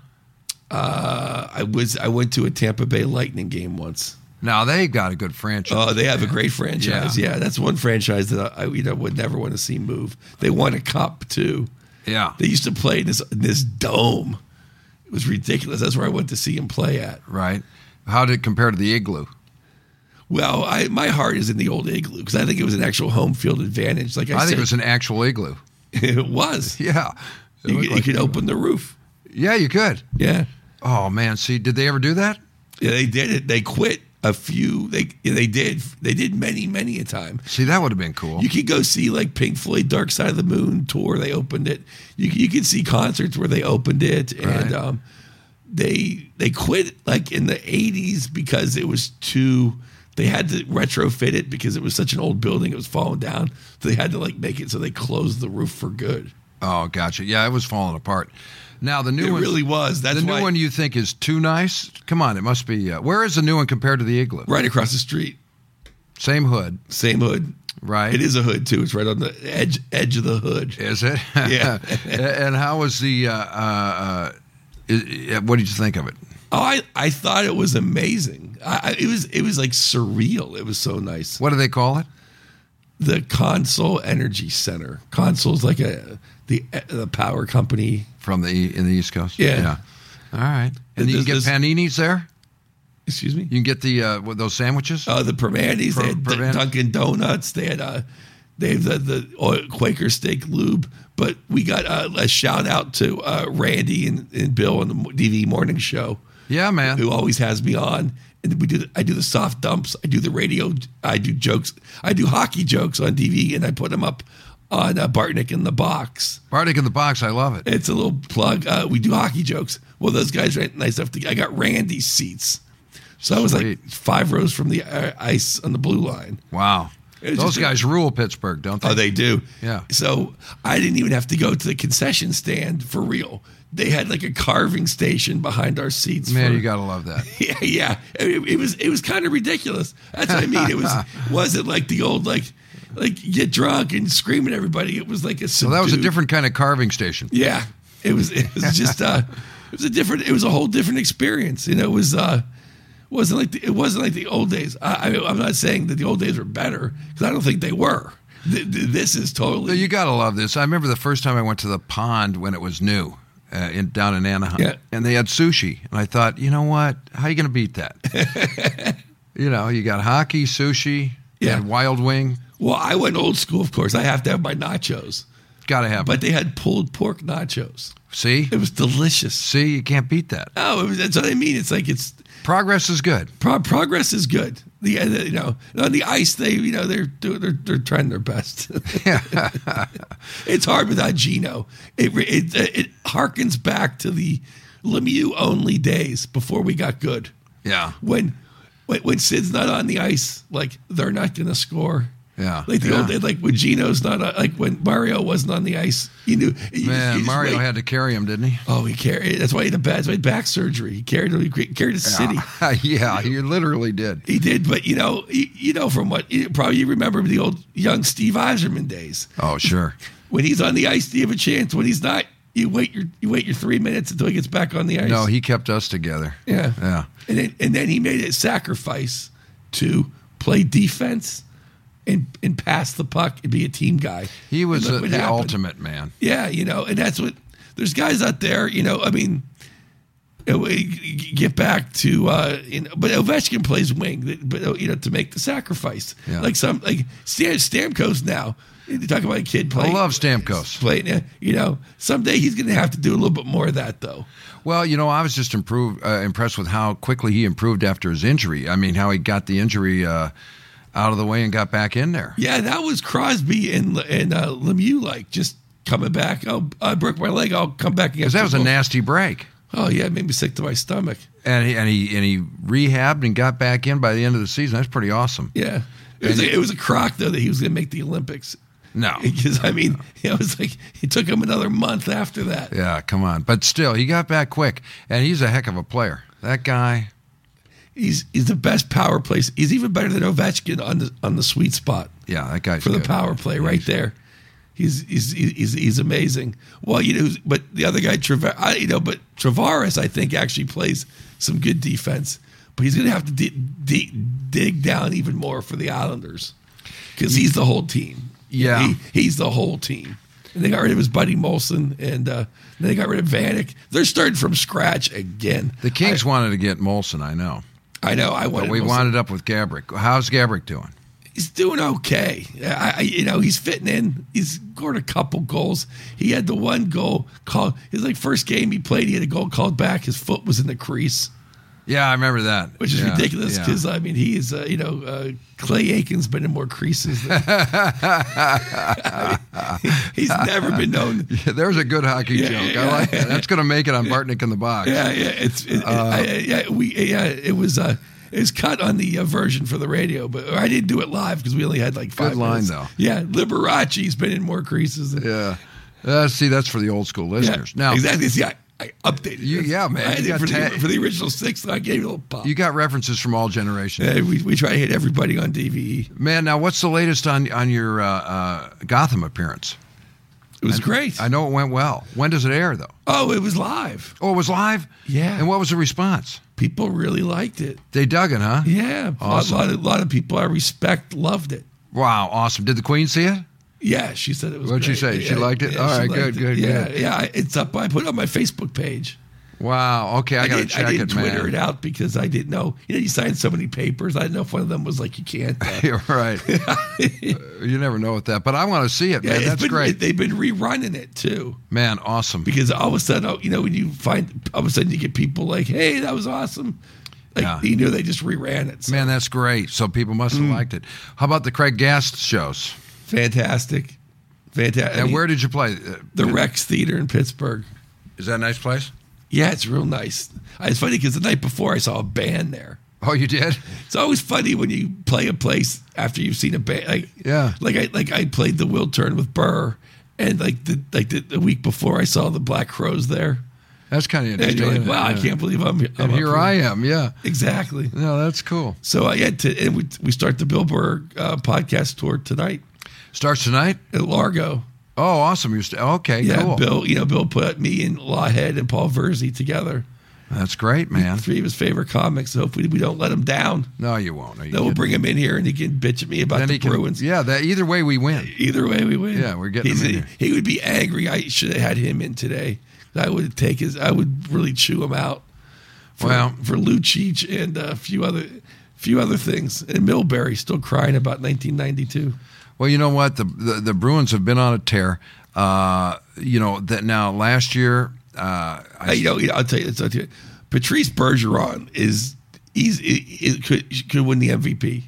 Uh, I was I went to a Tampa Bay Lightning game once. Now they got a good franchise. Oh, they have a great franchise. Yeah. Yeah, that's one franchise that I you know would never want to see move. They won a cup too. Yeah, They used to play in this in this dome. It was ridiculous. That's where I went to see him play at. right. How did it compare to the Igloo? Well, I my heart is in the old Igloo because I think it was an actual home field advantage. Like I, I said, think it was an actual igloo. it was. Yeah. It You, looked you like could an open the roof. igloo. Yeah, you could. Yeah. Oh man, see, did they ever do that? Yeah, they did it. They quit a few. They yeah, they did. They did many, many a time. See, that would have been cool. You could go see like Pink Floyd Dark Side of the Moon tour. They opened it. You you could see concerts where they opened it, and Right. um, they they quit like in the eighties because it was too. They had to retrofit it because it was such an old building. It was falling down. So they had to like make it so they closed the roof for good. Oh, gotcha. Yeah, it was falling apart. Now the new It one, really was. That's the new why one you think is too nice? Come on, it must be. Uh, where is the new one compared to the igloo? right across the street, Same hood, same hood. right? It is a hood too. It's right on the edge edge of the hood. Is it? Yeah. And how was the? Uh, uh, uh, is, what did you think of it? Oh, I, I thought it was amazing. I, I- it was it was like surreal. It was so nice. What do they call it? The Console Energy Center. Console's like a the the power company. From the in the East Coast. Yeah. All right. And you can get This- this- paninis there. Excuse me. You can get the uh, what, those sandwiches. Uh, the Permanis, Per- they had D- Permanis. Dunkin' Donuts. They had uh, they have the the oil, Quaker Steak Lube. But we got uh, a shout out to uh, Randy and, and Bill on the D V Morning Show, Yeah, man. who always has me on. And we do. The, I do the soft dumps. I do the radio. I do jokes. I do hockey jokes on T V, and I put them up on uh, Bartnick in the Box. Bardic in the box. I love it. It's a little plug. Uh, we do hockey jokes. Well, those guys are nice enough to. I got Randy's seats, so I was like Sweet. five rows from the uh, ice on the blue line. Wow. It's Those just a- guys rule Pittsburgh, don't they? Oh, they do. Yeah. So I didn't even have to go to the concession stand for real. They had like a carving station behind our seats. Man, for, you got to love that. Yeah, yeah. It, it was it was kind of ridiculous. That's what I mean. It was wasn't like the old like like get drunk and scream at everybody. It was like a So that was a subdued- different kind of carving station. Yeah, it was. It was just. Uh, it was a different. It was a whole different experience. You know, it was. Uh, wasn't like the, it wasn't like the old days. I, I, I'm not saying that the old days were better because I don't think they were. th- th- this is totally. You got to love this. I remember the first time I went to the pond when it was new. Uh, in, down in Anaheim, Yeah. and they had sushi, and I thought, you know what? How are you going to beat that? You know, you got hockey, sushi, Yeah. and Wild Wing. Well, I went old school, of course. I have to have my nachos, Got to have. but It. they had pulled pork nachos. See, It was delicious. see, you can't beat that. Oh, it was, that's what I mean. It's like it's Progress is good. pro- progress is good. The, uh, the you know on the ice they you know they're doing they're, they're trying their best. It's hard without Gino. It it it harkens back to the Lemieux only days before we got good. Yeah, When when, when Sid's not on the ice, like they're not going to score. yeah. Like the yeah. old days, like when Gino's not uh, like when Mario wasn't on the ice, you knew. you- Man, you just Mario wait. had to carry him, didn't he? Oh, he carried. That's why he had a bad. That's why he had back surgery. He carried. He carried the city. Yeah, he literally did. He did, but you know, you, you know from what you, probably you remember the old young Steve Eiserman days. Oh, sure. When he's on the ice, do you have a chance? When he's not, you wait your you wait your three minutes until he gets back on the ice. No, he kept us together. yeah, Yeah. and then and then he made a sacrifice to play defense and and pass the puck and be a team guy. He was And uh, look what the happened. ultimate man. Yeah, you know, and that's what there's guys out there. You know, I mean. you know, we Get back to, uh, you know, but Ovechkin plays wing, but you know, to make the sacrifice, Yeah. like some like Stam, Stamkos now. You talk about a kid I playing. love Stamkos. Playing, you know, someday he's going to have to do a little bit more of that, though. Well, you know, I was just improved, uh, impressed with how quickly he improved after his injury. I mean, how he got the injury uh, out of the way and got back in there. Yeah, that was Crosby and and uh, Lemieux, like just coming back. Oh, I broke my leg. I'll come back again. Because that was a nasty break. Oh yeah, it made me sick to my stomach. And he, and he and he rehabbed and got back in by the end of the season. That's pretty awesome. Yeah, it was And- a, it was a crock though that he was going to make the Olympics. No. Because I mean, it was like it took him another month after that. Yeah, come on. But still, he got back quick, and he's a heck of a player. That guy. He's he's the best power play. He's even better than Ovechkin on the on the sweet spot Yeah, that guy's for the good. power play right there. He's he's he's he's amazing. Well, you know, but the other guy, Trav- I, you know, but Tavares, I think actually plays some good defense, but he's going to have to di- di- dig down even more for the Islanders because he's the whole team. Yeah. he, he's the whole team. And they got rid of his buddy Molson, and uh, then they got rid of Vanek. They're starting from scratch again. The Kings wanted to get Molson, I know. I know. I But wanted. we Molson. wound it up with Gabrick. How's Gabrick doing? He's doing okay. I, I, you know, he's fitting in. He's scored a couple goals. He had the one goal called. His like first game he played, he had a goal called back. His foot was in the crease, Yeah, I remember that. which is Yeah, ridiculous yeah. because I mean he is. Uh, you know, uh, Clay Aiken's been in more creases. Than, I mean, he's never been known. Yeah, there's a good hockey Yeah, joke. yeah, I like yeah. that. That's going to make it on Bartnick in the Box. Yeah, yeah. It's it, Uh, I, yeah. We yeah. It was. Uh, it was cut on the uh, version for the radio, but I didn't do it live because we only had like five Good line, minutes. though. Yeah, Liberace's been in more creases. Than, Yeah. Uh, see, that's for the old school Yeah, listeners. Now, exactly. See, I, I updated. You- it. yeah, man, I you did got for, the, ta- for the original six. I gave it a little pop. you got references from all generations. Yeah, we we try to hit everybody on D V E. Man, now what's the latest on on your uh, uh, Gotham appearance? It was great. I know it went well. When does it air, though? oh, it was live. Oh, it was live? Yeah. And what was the response? People really liked it. They dug it, huh? Yeah, Awesome. a lot, of, lot of people I respect loved it. Wow, awesome. Did the Queen see it? Yeah, she said it was. What'd she great. say? She Yeah, liked it? yeah, All she right, liked good, it. good, yeah, good. Yeah, it's up. I put it on my Facebook page. Wow. Okay, I, got to did, check I didn't it, Twitter man. it out because I didn't know. You know, you signed so many papers. I didn't know if one of them was like you can't. Uh, You're right. You never know with that, but I want to see it, yeah, man. it's That's been- great, They've been rerunning it too. man. Awesome. Because all of a sudden, oh, you know, when you find, all of a sudden you get people like, hey, that was awesome. Like, Yeah. you know, they just reran it. So Man, that's great. So people must have liked it. How about the Craig Gast shows? fantastic. Fantastic. And where did you play? Uh, The Rex Theater in Pittsburgh. Is that a nice place? Yeah, it's real nice. It's funny because the night before I saw a band there. Oh, you did? It's always funny when you play a place after you've seen a band. Like, Yeah. like I like I played the Will Turn with Burr, and like the like the, the week before I saw the Black Crows there. That's kind of And interesting. you're like, isn't it? wow, I Yeah. can't believe I'm. I'm And up here I am. Yeah. Exactly. No, that's cool. So I had to, and we we start the Bill Burr uh, podcast tour tonight Starts tonight? at Largo. Oh, awesome. You're st- okay, Yeah, cool. Bill. You know, Bill put me and Lawhead and Paul Verzi together. That's great, man. Three of his favorite comics. So hopefully we don't let him down. No, you won't. No, you Then we'll kidding. bring him in here and he can bitch at me about Then the he can- Bruins. Yeah, that either way we win. Either way, we win. Yeah, we're getting He's him in a- here. He would be angry. I should have had him in today. I would take his. I would really chew him out. For, Well- for Lucic and a few other, few other things. And Milbury still crying about nineteen ninety-two. Well, you know what? The the, the Bruins have been on a tear. Uh, you know that now. Last year, uh, I, Hey, you know, I'll tell you, I'll tell you. Patrice Bergeron is he's he, he could could win the M V P.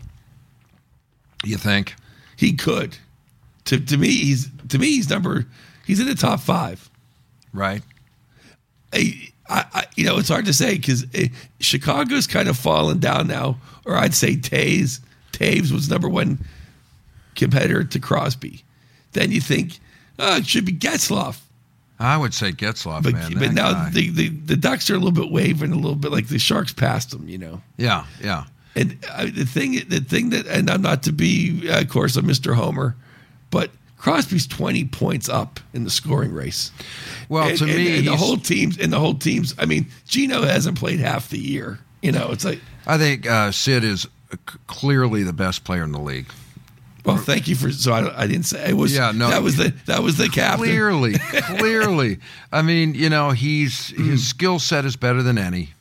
you think? He could. To to me, he's to me he's number. He's in the top five. Right. I, I, I you know, it's hard to say because Chicago's kind of fallen down now. Or I'd say Taves. Taves was number one competitor to Crosby. Then you think, oh, it should be Getzlaf. I would say Getzlaf, But, man. but that now guy. the, the, the Ducks are a little bit wavering, a little bit like the Sharks passed them, you know. yeah, yeah. And uh, the thing, the thing that, and I'm not to be, uh, of course, I'm Mister Homer, but Crosby's twenty points up in the scoring race. Well, and, to and- me, and the he's- whole teams, and the whole teams. I mean, Gino hasn't played half the year. You know, it's like, I think uh, Sid is c- clearly the best player in the league. well, thank you for. So I, I didn't say it was. Yeah, no. that was the that was the captain. Clearly, clearly. I mean, you know, he's his skill set is better than any,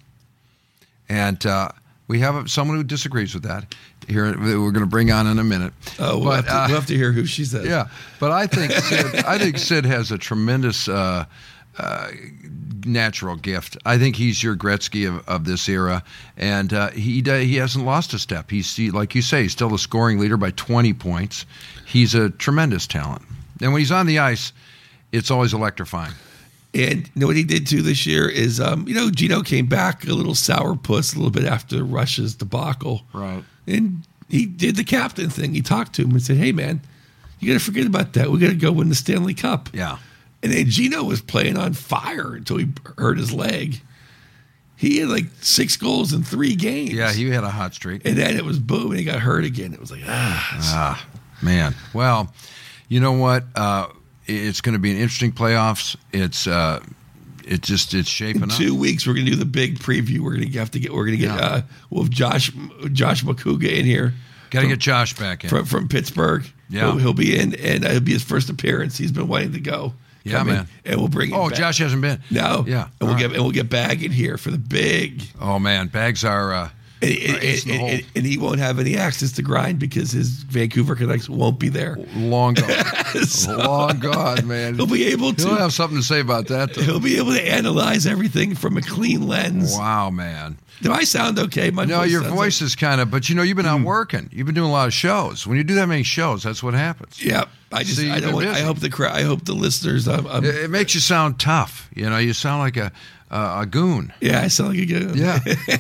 and uh, we have someone who disagrees with that. Here, we're going to bring on in a minute. Oh, we'll, But, have to, uh, we'll have to hear who she says. Yeah, but I think Sid, I think Sid has a tremendous uh, uh, natural gift. I think he's your Gretzky of, of this era, and uh, he he hasn't lost a step. He's he, like you say, he's still the scoring leader by twenty points. He's a tremendous talent, and when he's on the ice, it's always electrifying. And you know what he did too this year is, um, you know, Gino came back a little sourpuss a little bit after Russia's debacle. Right. And he did the captain thing. He talked to him and said, hey, man, you got to forget about that. We got to go win the Stanley Cup. Yeah. And then Gino was playing on fire until he hurt his leg. He had like six goals in three games. Yeah, he had a hot streak. And then it was boom, and he got hurt again. It was like, ah. Ah, man. Well, you know what? Uh, it's going to be an interesting playoffs. It's uh, it just it's shaping In up. two weeks, we're gonna do the big preview. We're gonna have to get. We're gonna get. Yeah. Uh, we'll have Josh Josh McCouga in here. Got to from- get Josh back in. from, from Pittsburgh. Yeah. he'll, he'll be in, and it'll be his first appearance. He's been wanting to go. Yeah, Come in, man. and we'll bring. Him Oh, back. Josh hasn't been. No. Yeah. and we'll All get right. and we'll get Bag in here for the big. Oh man, bags are. Uh, And, are and, ace in the and- hole. and- and he won't have any access to grind because his Vancouver Canucks won't be there. long gone. So long gone, man. He'll be able to. He'll have something to say about that. Though. He'll be able to analyze everything from a clean lens. Wow, man. Do I sound okay? My No, voice your sounds voice is kind of, but you know, you've been Hmm. out working. You've been doing a lot of shows. When you do that many shows, that's what happens. Like, yeah, I just. See, I you've don't. been I busy. hope the crowd. I hope the listeners. I'm, I'm, It, it makes you sound tough. You know, you sound like a uh, a goon. yeah, I sound like a good. Yeah.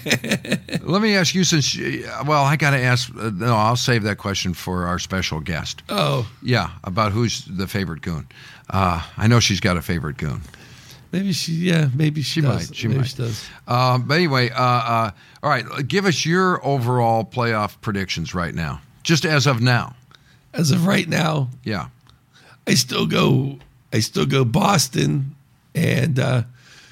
Let me ask you, since you- well, I got to ask. Uh, no, I'll save that question for our special guest. Oh, Yeah, about who's the favorite goon. Uh, I know she's got a favorite goon. maybe she. Yeah, maybe she, She does. might, she maybe might. She does. Uh, but anyway, uh, uh, all right, give us your overall playoff predictions right now, just as of now. As of right now, Yeah. I still go. I still go Boston, and uh,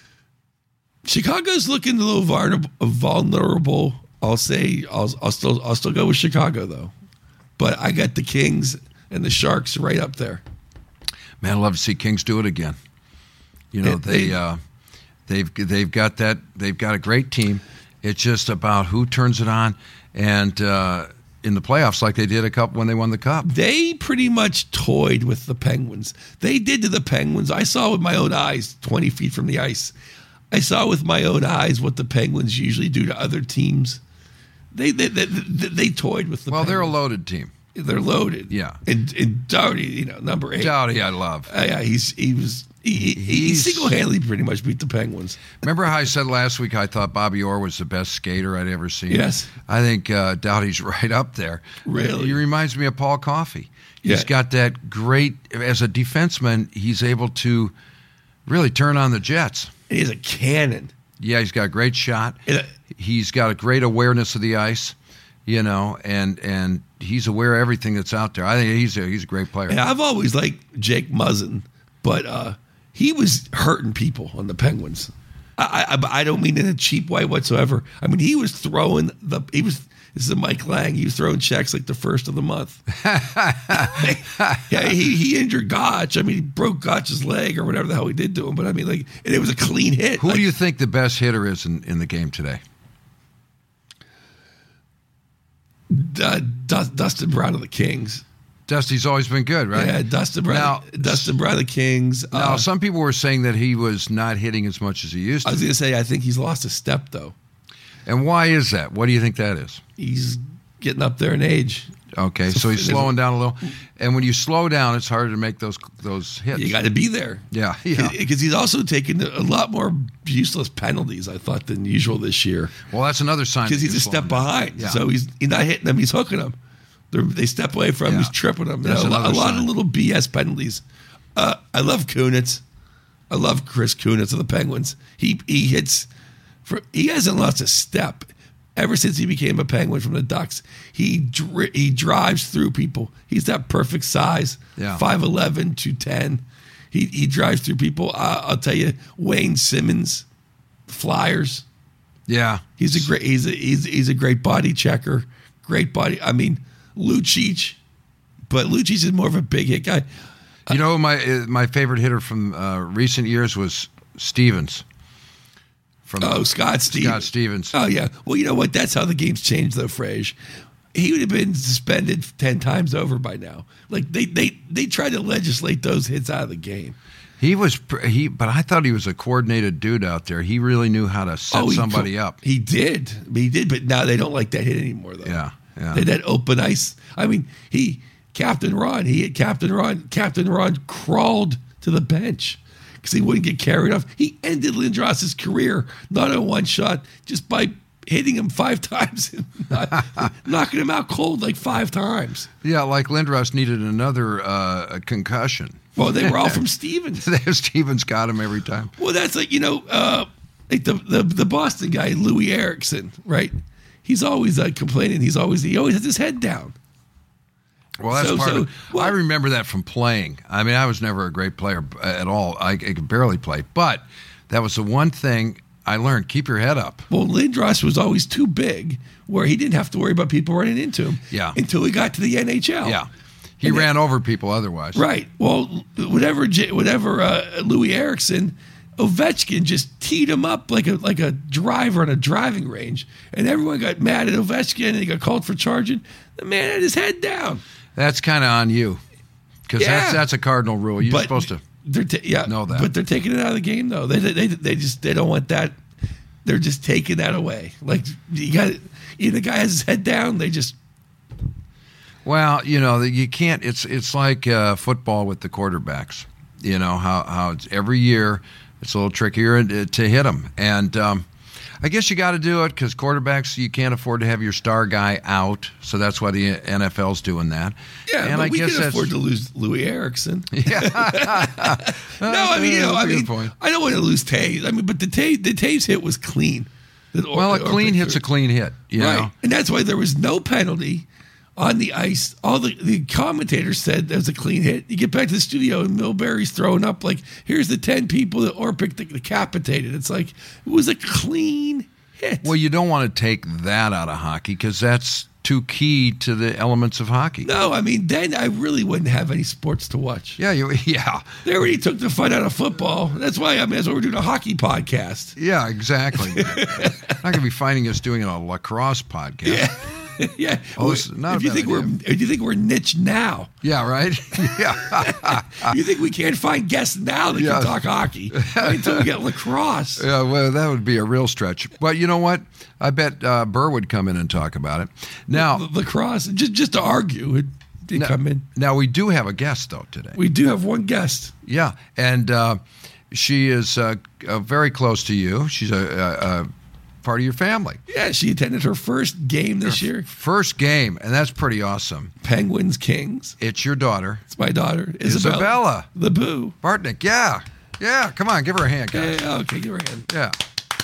Chicago's looking a little vulnerable. vulnerable. I'll say. I'll, I'll still. I'll still go with Chicago though, but I got the Kings and the Sharks right up there. Man, I'd love to see Kings do it again. You know, It- they they- uh, they've they've got that they've got a great team. It's just about who turns it on, and uh, in the playoffs, like they did a cup when they won the cup. They pretty much toyed with the Penguins. They did to the Penguins. I saw with my own eyes, twenty feet from the ice. I saw with my own eyes what the Penguins usually do to other teams. They they they, they, they toyed with the. Well, they're a Penguins. loaded team. They're loaded. Yeah. And, and Doughty, you know, number eight. Doughty, I love. Uh, yeah, he's he was he, he, he He's- single-handedly pretty much beat the Penguins. Remember how I said last week I thought Bobby Orr was the best skater I'd ever seen? Yes. I think uh, Doughty's right up there. Really? He reminds me of Paul Coffey. He's Yeah. got that great, as a defenseman, he's able to really turn on the Jets. And he's a cannon. Yeah, he's got a great shot. And, uh, He's got a great awareness of the ice, you know, and and he's aware of everything that's out there. I think he's a, he's a great player. and I've always liked Jake Muzzin, but uh, he was hurting people on the Penguins. I, I I don't mean in a cheap way whatsoever. I mean he was throwing the he was. This is Mike Lang. He was throwing checks like the first of the month. Yeah, he, he injured Gotch. I mean, he broke Gotch's leg or whatever the hell he did to him. But I mean, like, and it was a clean hit. Who like, do you think the best hitter is in, in the game today? Uh, Dust, Dustin Brown of the Kings. Dusty's always been good, right? Yeah, Dustin Brown. Now, Dustin Brown of the Kings. Now, Uh, some people were saying that he was not hitting as much as he used I to. was going to say, I think he's lost a step though. And why is that? What do you think that is? He's getting up there in age. Okay, so he's slowing down a little. And when you slow down, it's harder to make those those hits. You got to be there. Yeah, yeah. Because he's also taken a lot more useless penalties, I thought, than usual this year. Well, that's another sign. Because that he's a you're step slowing down. behind. Yeah. So he's, he's not hitting them, he's hooking them. They're, they step away from him, Yeah. he's tripping them. You That's know, a, lot, a another lot sign. of little B S penalties. Uh, I love Kunitz. I love Chris Kunitz of the Penguins. He he hits, for, he hasn't lost a step. Ever since he became a Penguin from the Ducks, he dri- he drives through people. He's that perfect size, Yeah. five eleven, two ten. He he drives through people. Uh, I'll tell you, Wayne Simmons, Flyers. Yeah. He's a great he's a, he's he's a great body checker. Great body. I mean, Lucic, but Lucic is more of a big hit guy. You know, my uh, my favorite hitter from uh, recent years was Stevens. From Oh, Scott Stevens. Scott Stevens. Oh yeah. Well, you know what? That's how the game's changed, though, Frage. He would have been suspended ten times over by now. Like they they they tried to legislate those hits out of the game. He was pr- he, but I thought he was a coordinated dude out there. He really knew how to set he somebody co- up. He did. He did. But now they don't like that hit anymore, though. Yeah, yeah. They, that open ice. I mean, he Captain Ron. He hit Captain Ron. Captain Ron crawled to the bench because he wouldn't get carried off. He ended Lindros's career not on one shot, just by hitting him five times, and not, knocking him out cold like five times. Yeah, like Lindros needed another uh, concussion. Well, they were all from Stevens. Stevens got him every time. Well, that's like, you know, uh, like the, the the Boston guy, Louis Erickson, right? He's always uh, complaining. He's always he always has his head down. Well, that's So- part so- of it. well- I remember that from playing. I mean, I was never a great player at all. I, I could barely play. But that was the one thing I learned. Keep your head up. Well, Lindros was always too big where he didn't have to worry about people running into him Yeah. until he got to the N H L. Yeah. He And ran over people otherwise. Right. Well, whatever, J- whatever. Uh, Louis Erickson, Ovechkin just teed him up like a like a driver on a driving range, and everyone got mad at Ovechkin, and he got called for charging. The man had his head down. That's kind of on you. Because Yeah. that's, that's a cardinal rule. You're But supposed to. They're ta- yeah, know that. but they're taking it out of the game though. They they they just they don't want that. They're just taking that away. Like you got, either the guy has his head down. They just Well, you know, you can't. It's it's like uh, football with the quarterbacks. You know how how it's, every year it's a little trickier to hit them, and um, I guess you got to do it because quarterbacks you can't afford to have your star guy out, so that's why the N F L's doing that. yeah. and but I we guess can that's afford to lose Louis Erickson. yeah. No, I mean, you know, That's I a good mean, point. I don't want to lose Taves. I mean, but the Taves, the Taves hit was clean. That or- Well, a or- clean hit's a clean hit. You right, know? and that's why there was no penalty on the ice. All the, the commentators said there was a clean hit. You get back to the studio, and Milbury's throwing up like, "Here's the ten people that Orpik decapitated." It's like it was a clean hit. Well, you don't want to take that out of hockey because that's too key to the elements of hockey. no, I mean, then I really wouldn't have any sports to watch. Yeah, you, yeah, They already took the fun out of football. That's why I mean, that's why we're doing a hockey podcast. yeah, exactly. Not going to be finding us doing a lacrosse podcast. Yeah. yeah. Oh, this is not if a you bad think we're idea. if you think we're niche now, Yeah, right? Yeah. you think we can't find guests now that Yeah. can talk hockey Wait until we get lacrosse. Yeah, well, that would be a real stretch. But you know what? I bet uh, Burr would come in and talk about it. Now, L- lacrosse, just just to argue, it did come in. now we do have a guest, though, today. We do have one guest. Yeah, and uh, she is uh, uh, very close to you. She's a, a, a part of your family. Yeah, she attended her first game this year. First game, and that's pretty awesome. Penguins Kings. It's your daughter, It's my daughter, Isabella. Isabella The Boo. Bartnick. Yeah, yeah. Come on, give her a hand, guys. Yeah, okay, give her a hand. Yeah.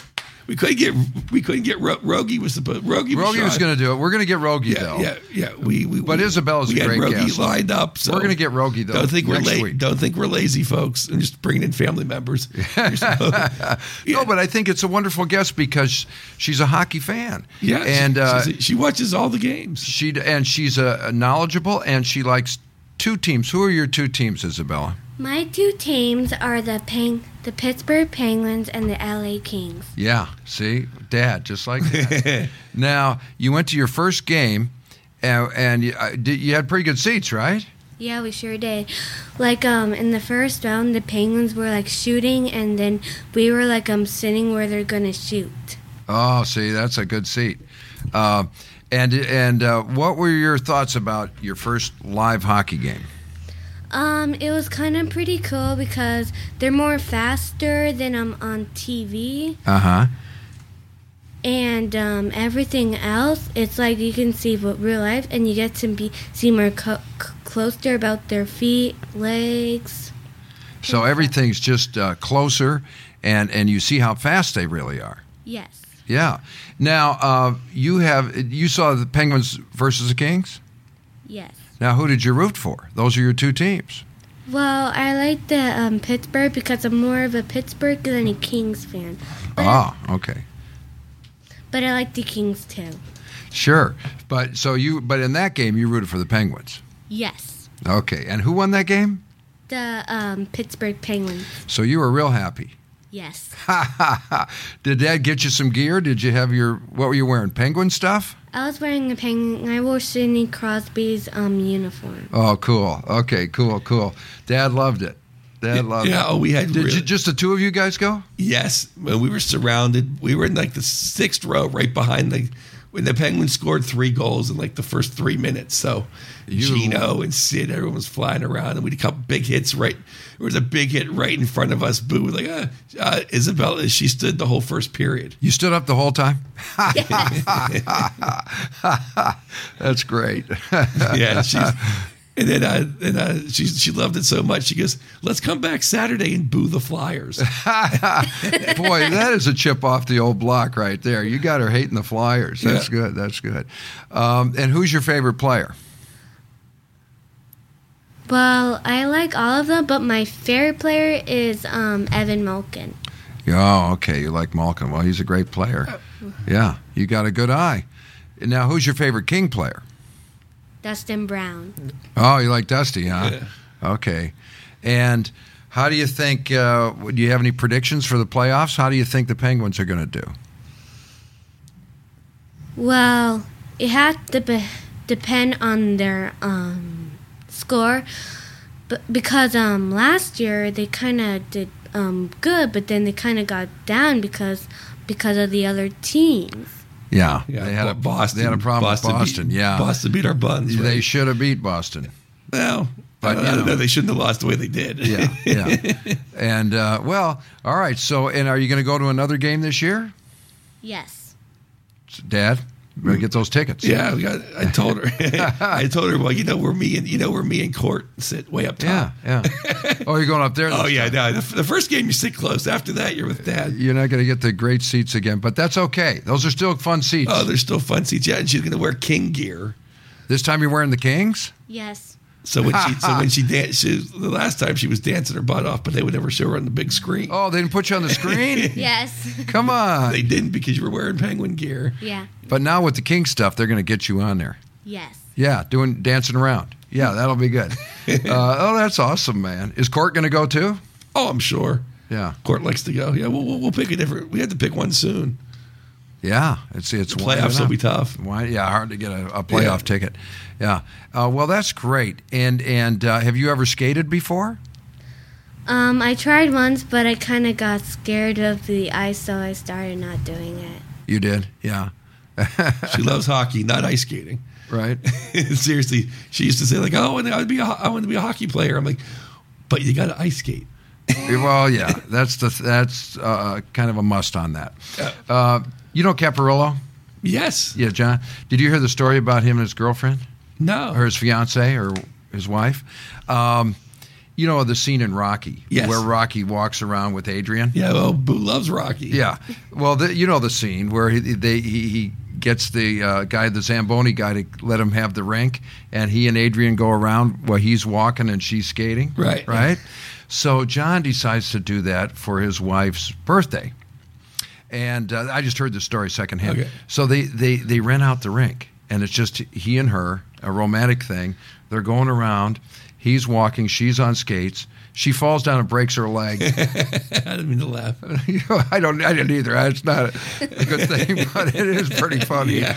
We couldn't get we couldn't get Ro- Rogie was supposed Rogie was, Rogie was going to do it. We're going to get Rogie yeah, though. yeah, yeah. We, we But we, Isabella's we a had great Rogie guest. lined up. So We're going to get Rogie though. Don't think we're next la- week. Don't think we're lazy, folks, and just bringing in family members. You're supposed- yeah. No, but I think it's a wonderful guest because she's a hockey fan. Yeah, and she, uh, she's a- she watches all the games. she and she's uh, knowledgeable, and she likes two teams. Who are your two teams, Isabella? My two teams are the Peng- the Pittsburgh Penguins and the L A Kings. Yeah, see, Dad, just like that. Now, you went to your first game, and, and you, uh, did, you had pretty good seats, right? Yeah, we sure did. Like um in the first round, the Penguins were like shooting, and then we were like um sitting where they're gonna shoot. Oh, see, that's a good seat. Uh, and and uh, what were your thoughts about your first live hockey game? Um, it was kind of pretty cool because they're more faster than um on T V, Uh huh. and um everything else. It's like you can see what real life, and you get to be see more co- c- closer about their feet, legs. So everything's just uh, closer, and and you see how fast they really are. Yes. Yeah. Now uh, you have you saw the Penguins versus the Kings. Yes. Now, who did you root for? Those are your two teams. Well, I like the um, Pittsburgh because I'm more of a Pittsburgh than a Kings fan. But, Ah, okay, but I like the Kings too. sure. But so you, but in that game, you rooted for the Penguins. Yes. Okay, and who won that game? The um, Pittsburgh Penguins. So you were real happy. Yes. Did Dad get you some gear? Did you have your what were you wearing? Penguin stuff? I was wearing a penguin. I wore Sidney Crosby's um, uniform. Oh, cool. Okay, cool, cool. Dad loved it. Dad loved yeah, it. oh, we had Did really, you, just the two of you guys go? yes. Well, we were surrounded. We were in like the sixth row, right behind the when the Penguins scored three goals in like the first three minutes. So You- Gino and Sid, everyone was flying around, and we had a couple big hits. Right, there was a big hit right in front of us. Boo! Like uh, uh, Isabella, she stood the whole first period. You stood up the whole time? That's great. Yeah, she's. And then, uh, and uh, she she loved it so much. She goes, "Let's come back Saturday and boo the Flyers." Boy, that is a chip off the old block right there. You got her hating the Flyers. That's Yeah. good. That's good. Um, and who's your favorite player? Well, I like all of them, but my favorite player is um, Evan Malkin. Oh, okay. You like Malkin. Well, he's a great player. Yeah, you got a good eye. Now, who's your favorite King player? Dustin Brown. Oh, you like Dusty, huh? Yeah. Okay. And how do you think, uh, do you have any predictions for the playoffs? How do you think the Penguins are going to do? Well, it has to be, depend on their um, score, but because um, last year they kind of did um, good, but then they kind of got down because because of the other teams. Yeah, Yeah, they had a Boston. They had a problem with Boston. Beat, yeah, Boston beat our buns. They Right? should have beat Boston. Well, But, I, you I don't know. know. They shouldn't have lost the way they did. Yeah, yeah. And uh, well, all right. So, and are you going to go to another game this year, Yes. Dad? We're gonna get those tickets. Yeah, we got, I told her. I told her, well, you know, where me and you know where me and Court sit way up yeah, top. yeah. Oh, you're going up there. Oh this yeah, time. no. The, the first game you sit close. After that, you're with Dad. You're not going to get the great seats again, but that's okay. Those are still fun seats. Oh, there's still fun seats. Yeah, and she's gonna wear King gear. This time you're wearing the Kings. Yes. So when she, so when she danced, she, the last time she was dancing her butt off, but they would never show her on the big screen. Oh, they didn't put you on the screen. Yes. Come on. They didn't because you were wearing Penguin gear. Yeah. But now with the King stuff, they're going to get you on there. Yes. Yeah, doing dancing around. Yeah, that'll be good. uh, oh, that's awesome, man. Is Court going to go too? Oh, I'm sure. Yeah, Court likes to go. Yeah, we'll, we'll, we'll pick a different. We have to pick one soon. yeah. It's it's The winding playoffs will up. be tough. Why? Yeah, hard to get a, a playoff Yeah. ticket. Yeah. Uh, well, that's great. And and uh, have you ever skated before? Um, I tried once, but I kind of got scared of the ice, so I started not doing it. You did. Yeah. She loves hockey, not ice skating. Right. Seriously, she used to say like, "Oh, I want to be a, I want to be a hockey player." I'm like, "But you got to ice skate." Well, yeah. That's the that's uh, kind of a must on that. Uh, you know Caparillo? Yes. Yeah, John. Did you hear the story about him and his girlfriend? No. Or his fiance or his wife. Um, You know the scene in Rocky, Yes. where Rocky walks around with Adrian. Yeah, well, Boo loves Rocky. Yeah. Well, the, you know the scene where he they he, he gets the uh, guy, the Zamboni guy, to let him have the rink, and he and Adrian go around while he's walking and she's skating. Right. Right. So John decides to do that for his wife's birthday, and uh, I just heard the story secondhand. Okay. So they they they rent out the rink, and it's just he and her, a romantic thing. They're going around. He's walking. She's on skates. She falls down and breaks her leg. I didn't mean to laugh. You know, I don't. I didn't either. It's not a good thing, but it is pretty funny. Yeah.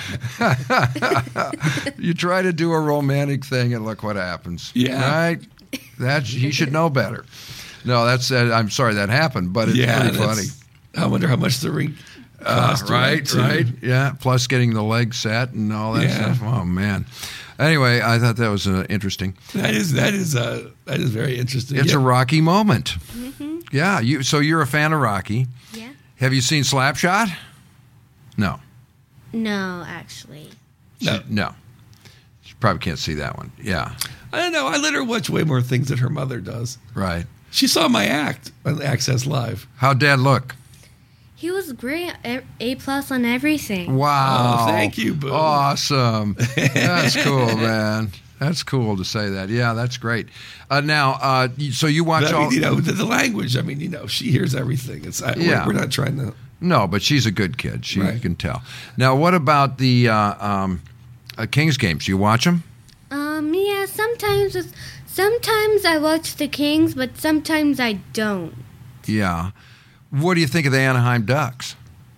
You try to do a romantic thing, and look what happens. Yeah. Right. That's he should know better. No, that's. Uh, I'm sorry that happened, but it's Yeah, pretty funny. that's- I wonder how much the rink Uh, cost. to right. rent, too. Right. Yeah. Plus getting the leg set and all that Yeah. stuff. Oh man. Anyway, I thought that was uh, interesting. That is that is uh that is very interesting. It's Yeah. a Rocky moment. Mm-hmm. Yeah. You. So you're a fan of Rocky. Yeah. Have you seen Slapshot? No. No, actually. No. She- no. She probably can't see that one. Yeah. I don't know. I let her watch way more things than her mother does. Right. She saw my act on Access Live. How'd Dad look? He was great. A A plus on everything. Wow. Oh, thank you, Boo. Awesome. That's cool, man. That's cool to say that. Yeah, that's great. Uh, now, uh, you- so you watch But, I all. mean, you know, the, the language. I mean, you know, she hears everything. It's I, Yeah. we're, we're not trying to. No, but she's a good kid. She Right. you can tell. Now, what about the uh, um, uh, Kings games? Do you watch them? Um, yeah, sometimes it's, sometimes I watch the Kings, but sometimes I don't. Yeah. What do you think of the Anaheim Ducks?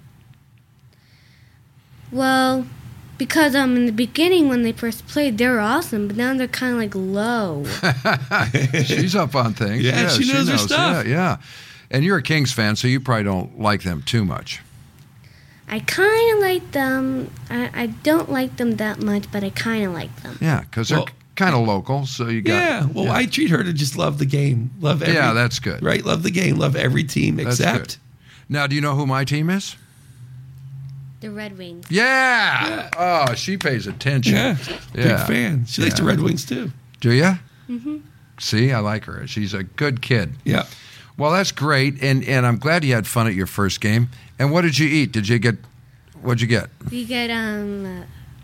Well, because um in the beginning when they first played, they were awesome, but now they're kind of like low. She's up on things. Yeah, she knows her stuff. Yeah, yeah. And you're a Kings fan, so you probably don't like them too much. I kind of like them. I, I don't like them that much, but I kind of like them. Yeah, because they're Well- kind of local, so you got. Yeah. Well, yeah. I treat her to just love the game. Love every. Yeah, that's good. Right. Love the game. Love every team That's except. good. Now, do you know who my team is? The Red Wings. Yeah. Oh, she pays attention. Yeah. Yeah. Big fan. She likes the Yeah. Red Wings too. Do you? Mm-hmm. See, I like her. She's a good kid. Yeah. Well, that's great, and and I'm glad you had fun at your first game. And what did you eat? Did you get? What'd you get? We get um. Uh,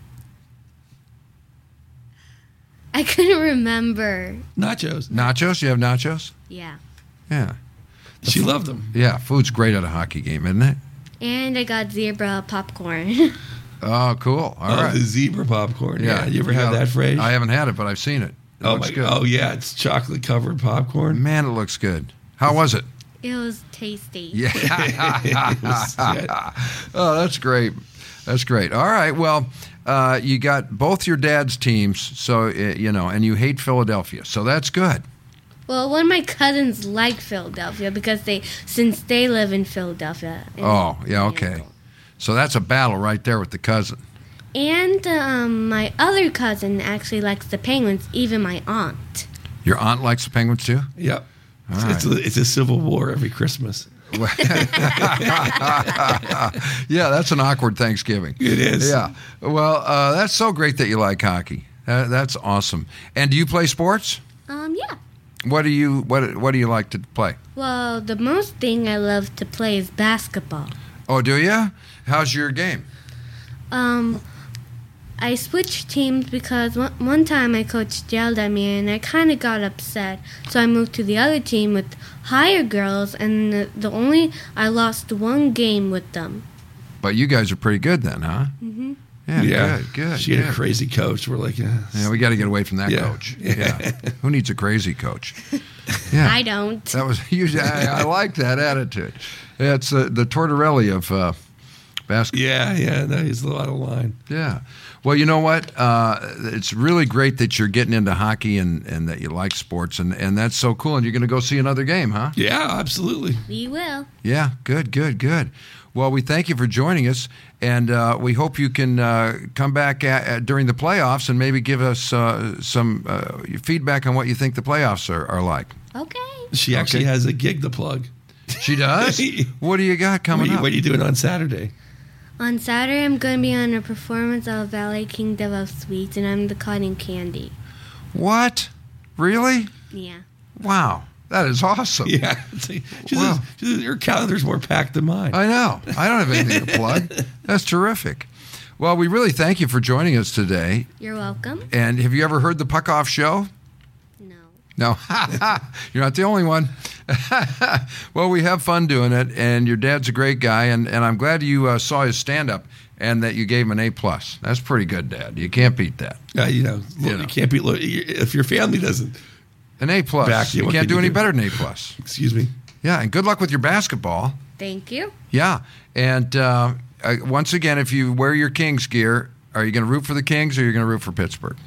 I couldn't remember. Nachos. Nachos? You have nachos? Yeah. Yeah. She loved them. Yeah, food's great at a hockey game, isn't it? And I got zebra popcorn. Oh, cool. All oh, right. the zebra popcorn. Yeah. You ever had Yeah. that phrase? I haven't had it, but I've seen it. It oh looks my. good. Oh yeah, it's chocolate covered popcorn. Man, it looks good. How was it? It was tasty. Yeah. Yeah. Oh, that's great. That's great. All right. Well, uh, you got both your dad's teams, so uh, you know, and you hate Philadelphia, so that's good. Well, one of my cousins like Philadelphia because they, since they live in Philadelphia. and- Oh, yeah, okay. So that's a battle right there with the cousin. And um, my other cousin actually likes the Penguins, even my aunt. Your aunt likes the Penguins too? Yep. All It's, right. it's, a, it's a civil war every Christmas. Yeah, that's an awkward Thanksgiving. It is. Yeah. Well, uh, that's so great that you like hockey. That, that's awesome. And do you play sports? Um, yeah. What do you what What do you like to play? Well, the most thing I love to play is basketball. Oh, do you? How's your game? Um, I switched teams because one, one time my coach yelled at me and I kind of got upset. So I moved to the other team with higher girls, and the, the only I lost one game with them. But you guys are pretty good then, huh? Mm-hmm. Yeah, Yeah. good, good. She had good. a crazy coach. We're like, uh, Yeah, we got to get away from that Yeah. coach. Yeah. Who needs a crazy coach? Yeah. I don't. That was usually, I, I like that attitude. Yeah, it's uh, the Tortorelli of uh, basketball. yeah, yeah. No, he's a lot of line. Yeah. Well, you know what? Uh, it's really great that you're getting into hockey and, and that you like sports, and, and that's so cool. And you're going to go see another game, huh? Yeah, absolutely. We will. Yeah. Good, good, good. Well, we thank you for joining us, and uh, we hope you can uh, come back at, at, during the playoffs and maybe give us uh, some uh, feedback on what you think the playoffs are, are like. Okay. She actually Okay. has a gig to plug. She does? What do you got What coming are, you, up? what are you doing on Saturday? On Saturday, I'm going to be on a performance of Ballet Kingdom of Sweets, and I'm the cotton candy. What? Really? Yeah. Wow, that is awesome. Yeah. She says, Wow. she says, your calendar's more packed than mine. I know. I don't have anything to plug. That's terrific. Well, we really thank you for joining us today. You're welcome. And have you ever heard the Puck Off Show? No. No, you're not the only one. Well, we have fun doing it, and your dad's a great guy, and, and I'm glad you uh, saw his stand-up and that you gave him an A plus. That's pretty good, Dad. You can't beat that. Uh, you know, You you, know. can't be, if your family doesn't, An A plus. Back to you. You What can't can do you any do? better than A plus. excuse me. Yeah, and good luck with your basketball. Thank you. Yeah, and uh, uh, once again, if you wear your Kings gear, are you going to root for the Kings or are you going to root for Pittsburgh?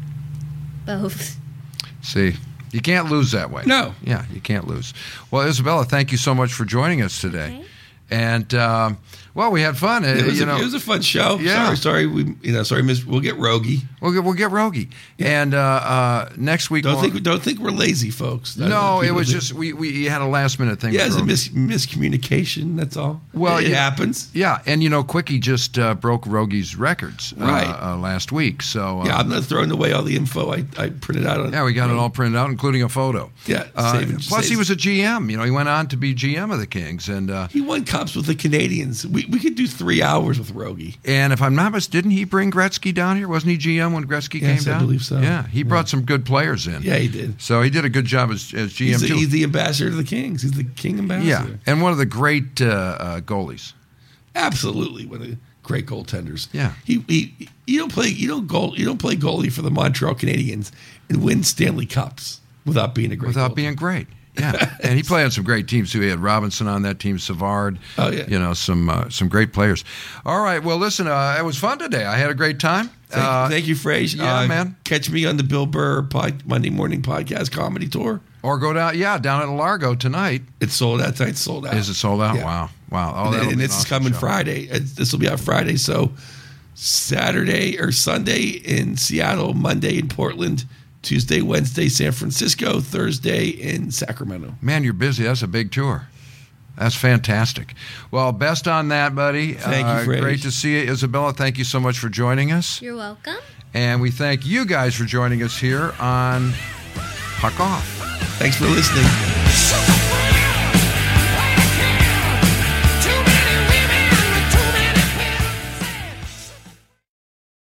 Both. See, you can't lose that way. No. Yeah, you can't lose. Well, Isabella, thank you so much for joining us today. Okay. And um, well, we had fun. Uh, It was, you a, know, it was a fun show. Yeah. Sorry, sorry. We, you know, sorry, miss. We'll get Rogie. we'll get we'll get Rogie. And uh, uh, next week, Don't we'll- think, don't think we're lazy, folks. That's no, what it people was think. just we, we had a last minute thing. Yeah, for it's a Rogie. mis- miscommunication. That's all. Well, it yeah. happens. Yeah, and you know, Quickie just uh, broke Rogie's records uh, Right. uh, last week. So uh, Yeah, I'm not throwing away all the info I, I printed out on. yeah, we got it all printed out, including a photo. Yeah, Uh, saving- plus, he saves- was a G M. You know, he went on to be G M of the Kings, and uh, He won cups with the Canadians. We we could do three hours with Rogie. and if I'm not mistaken, didn't he bring Gretzky down here? Wasn't he G M when Gretzky Yes, came I down? believe so. Yeah, he brought some good players in. Yeah, he did. So he did a good job as, as G M He's the, too. he's the ambassador to the Kings. He's the king ambassador. Yeah, and one of the great uh, uh, goalies. Absolutely, one of the great goaltenders. Yeah. he, he you don't play you don't goal you don't play goalie for the Montreal Canadiens and win Stanley Cups without being a great Without goaltender. being great. Yeah, and he played on some great teams too. He had Robinson on that team, Savard. Oh, yeah. you know some uh, some great players. All right, well, listen, uh, it was fun today. I had a great time. Thank, Uh, thank you, Frage. yeah, Uh, man. Catch me on the Bill Burr pod, Monday morning podcast comedy tour. Or go down, yeah, down at Largo tonight. It's sold out. Tonight's sold out. Is it sold out? Yeah. Wow, wow. Oh, and that'll and be an this is awesome coming show. Friday. This will be out Friday. So Saturday or Sunday in Seattle, Monday in Portland, Tuesday, Wednesday, San Francisco, Thursday in Sacramento. Man, you're busy. That's a big tour. That's fantastic. Well, best on that, buddy. Thank you, Uh, Frage. Great to see you, Isabella. Thank you so much for joining us. You're welcome. And we thank you guys for joining us here on Puck Off. Thanks for listening.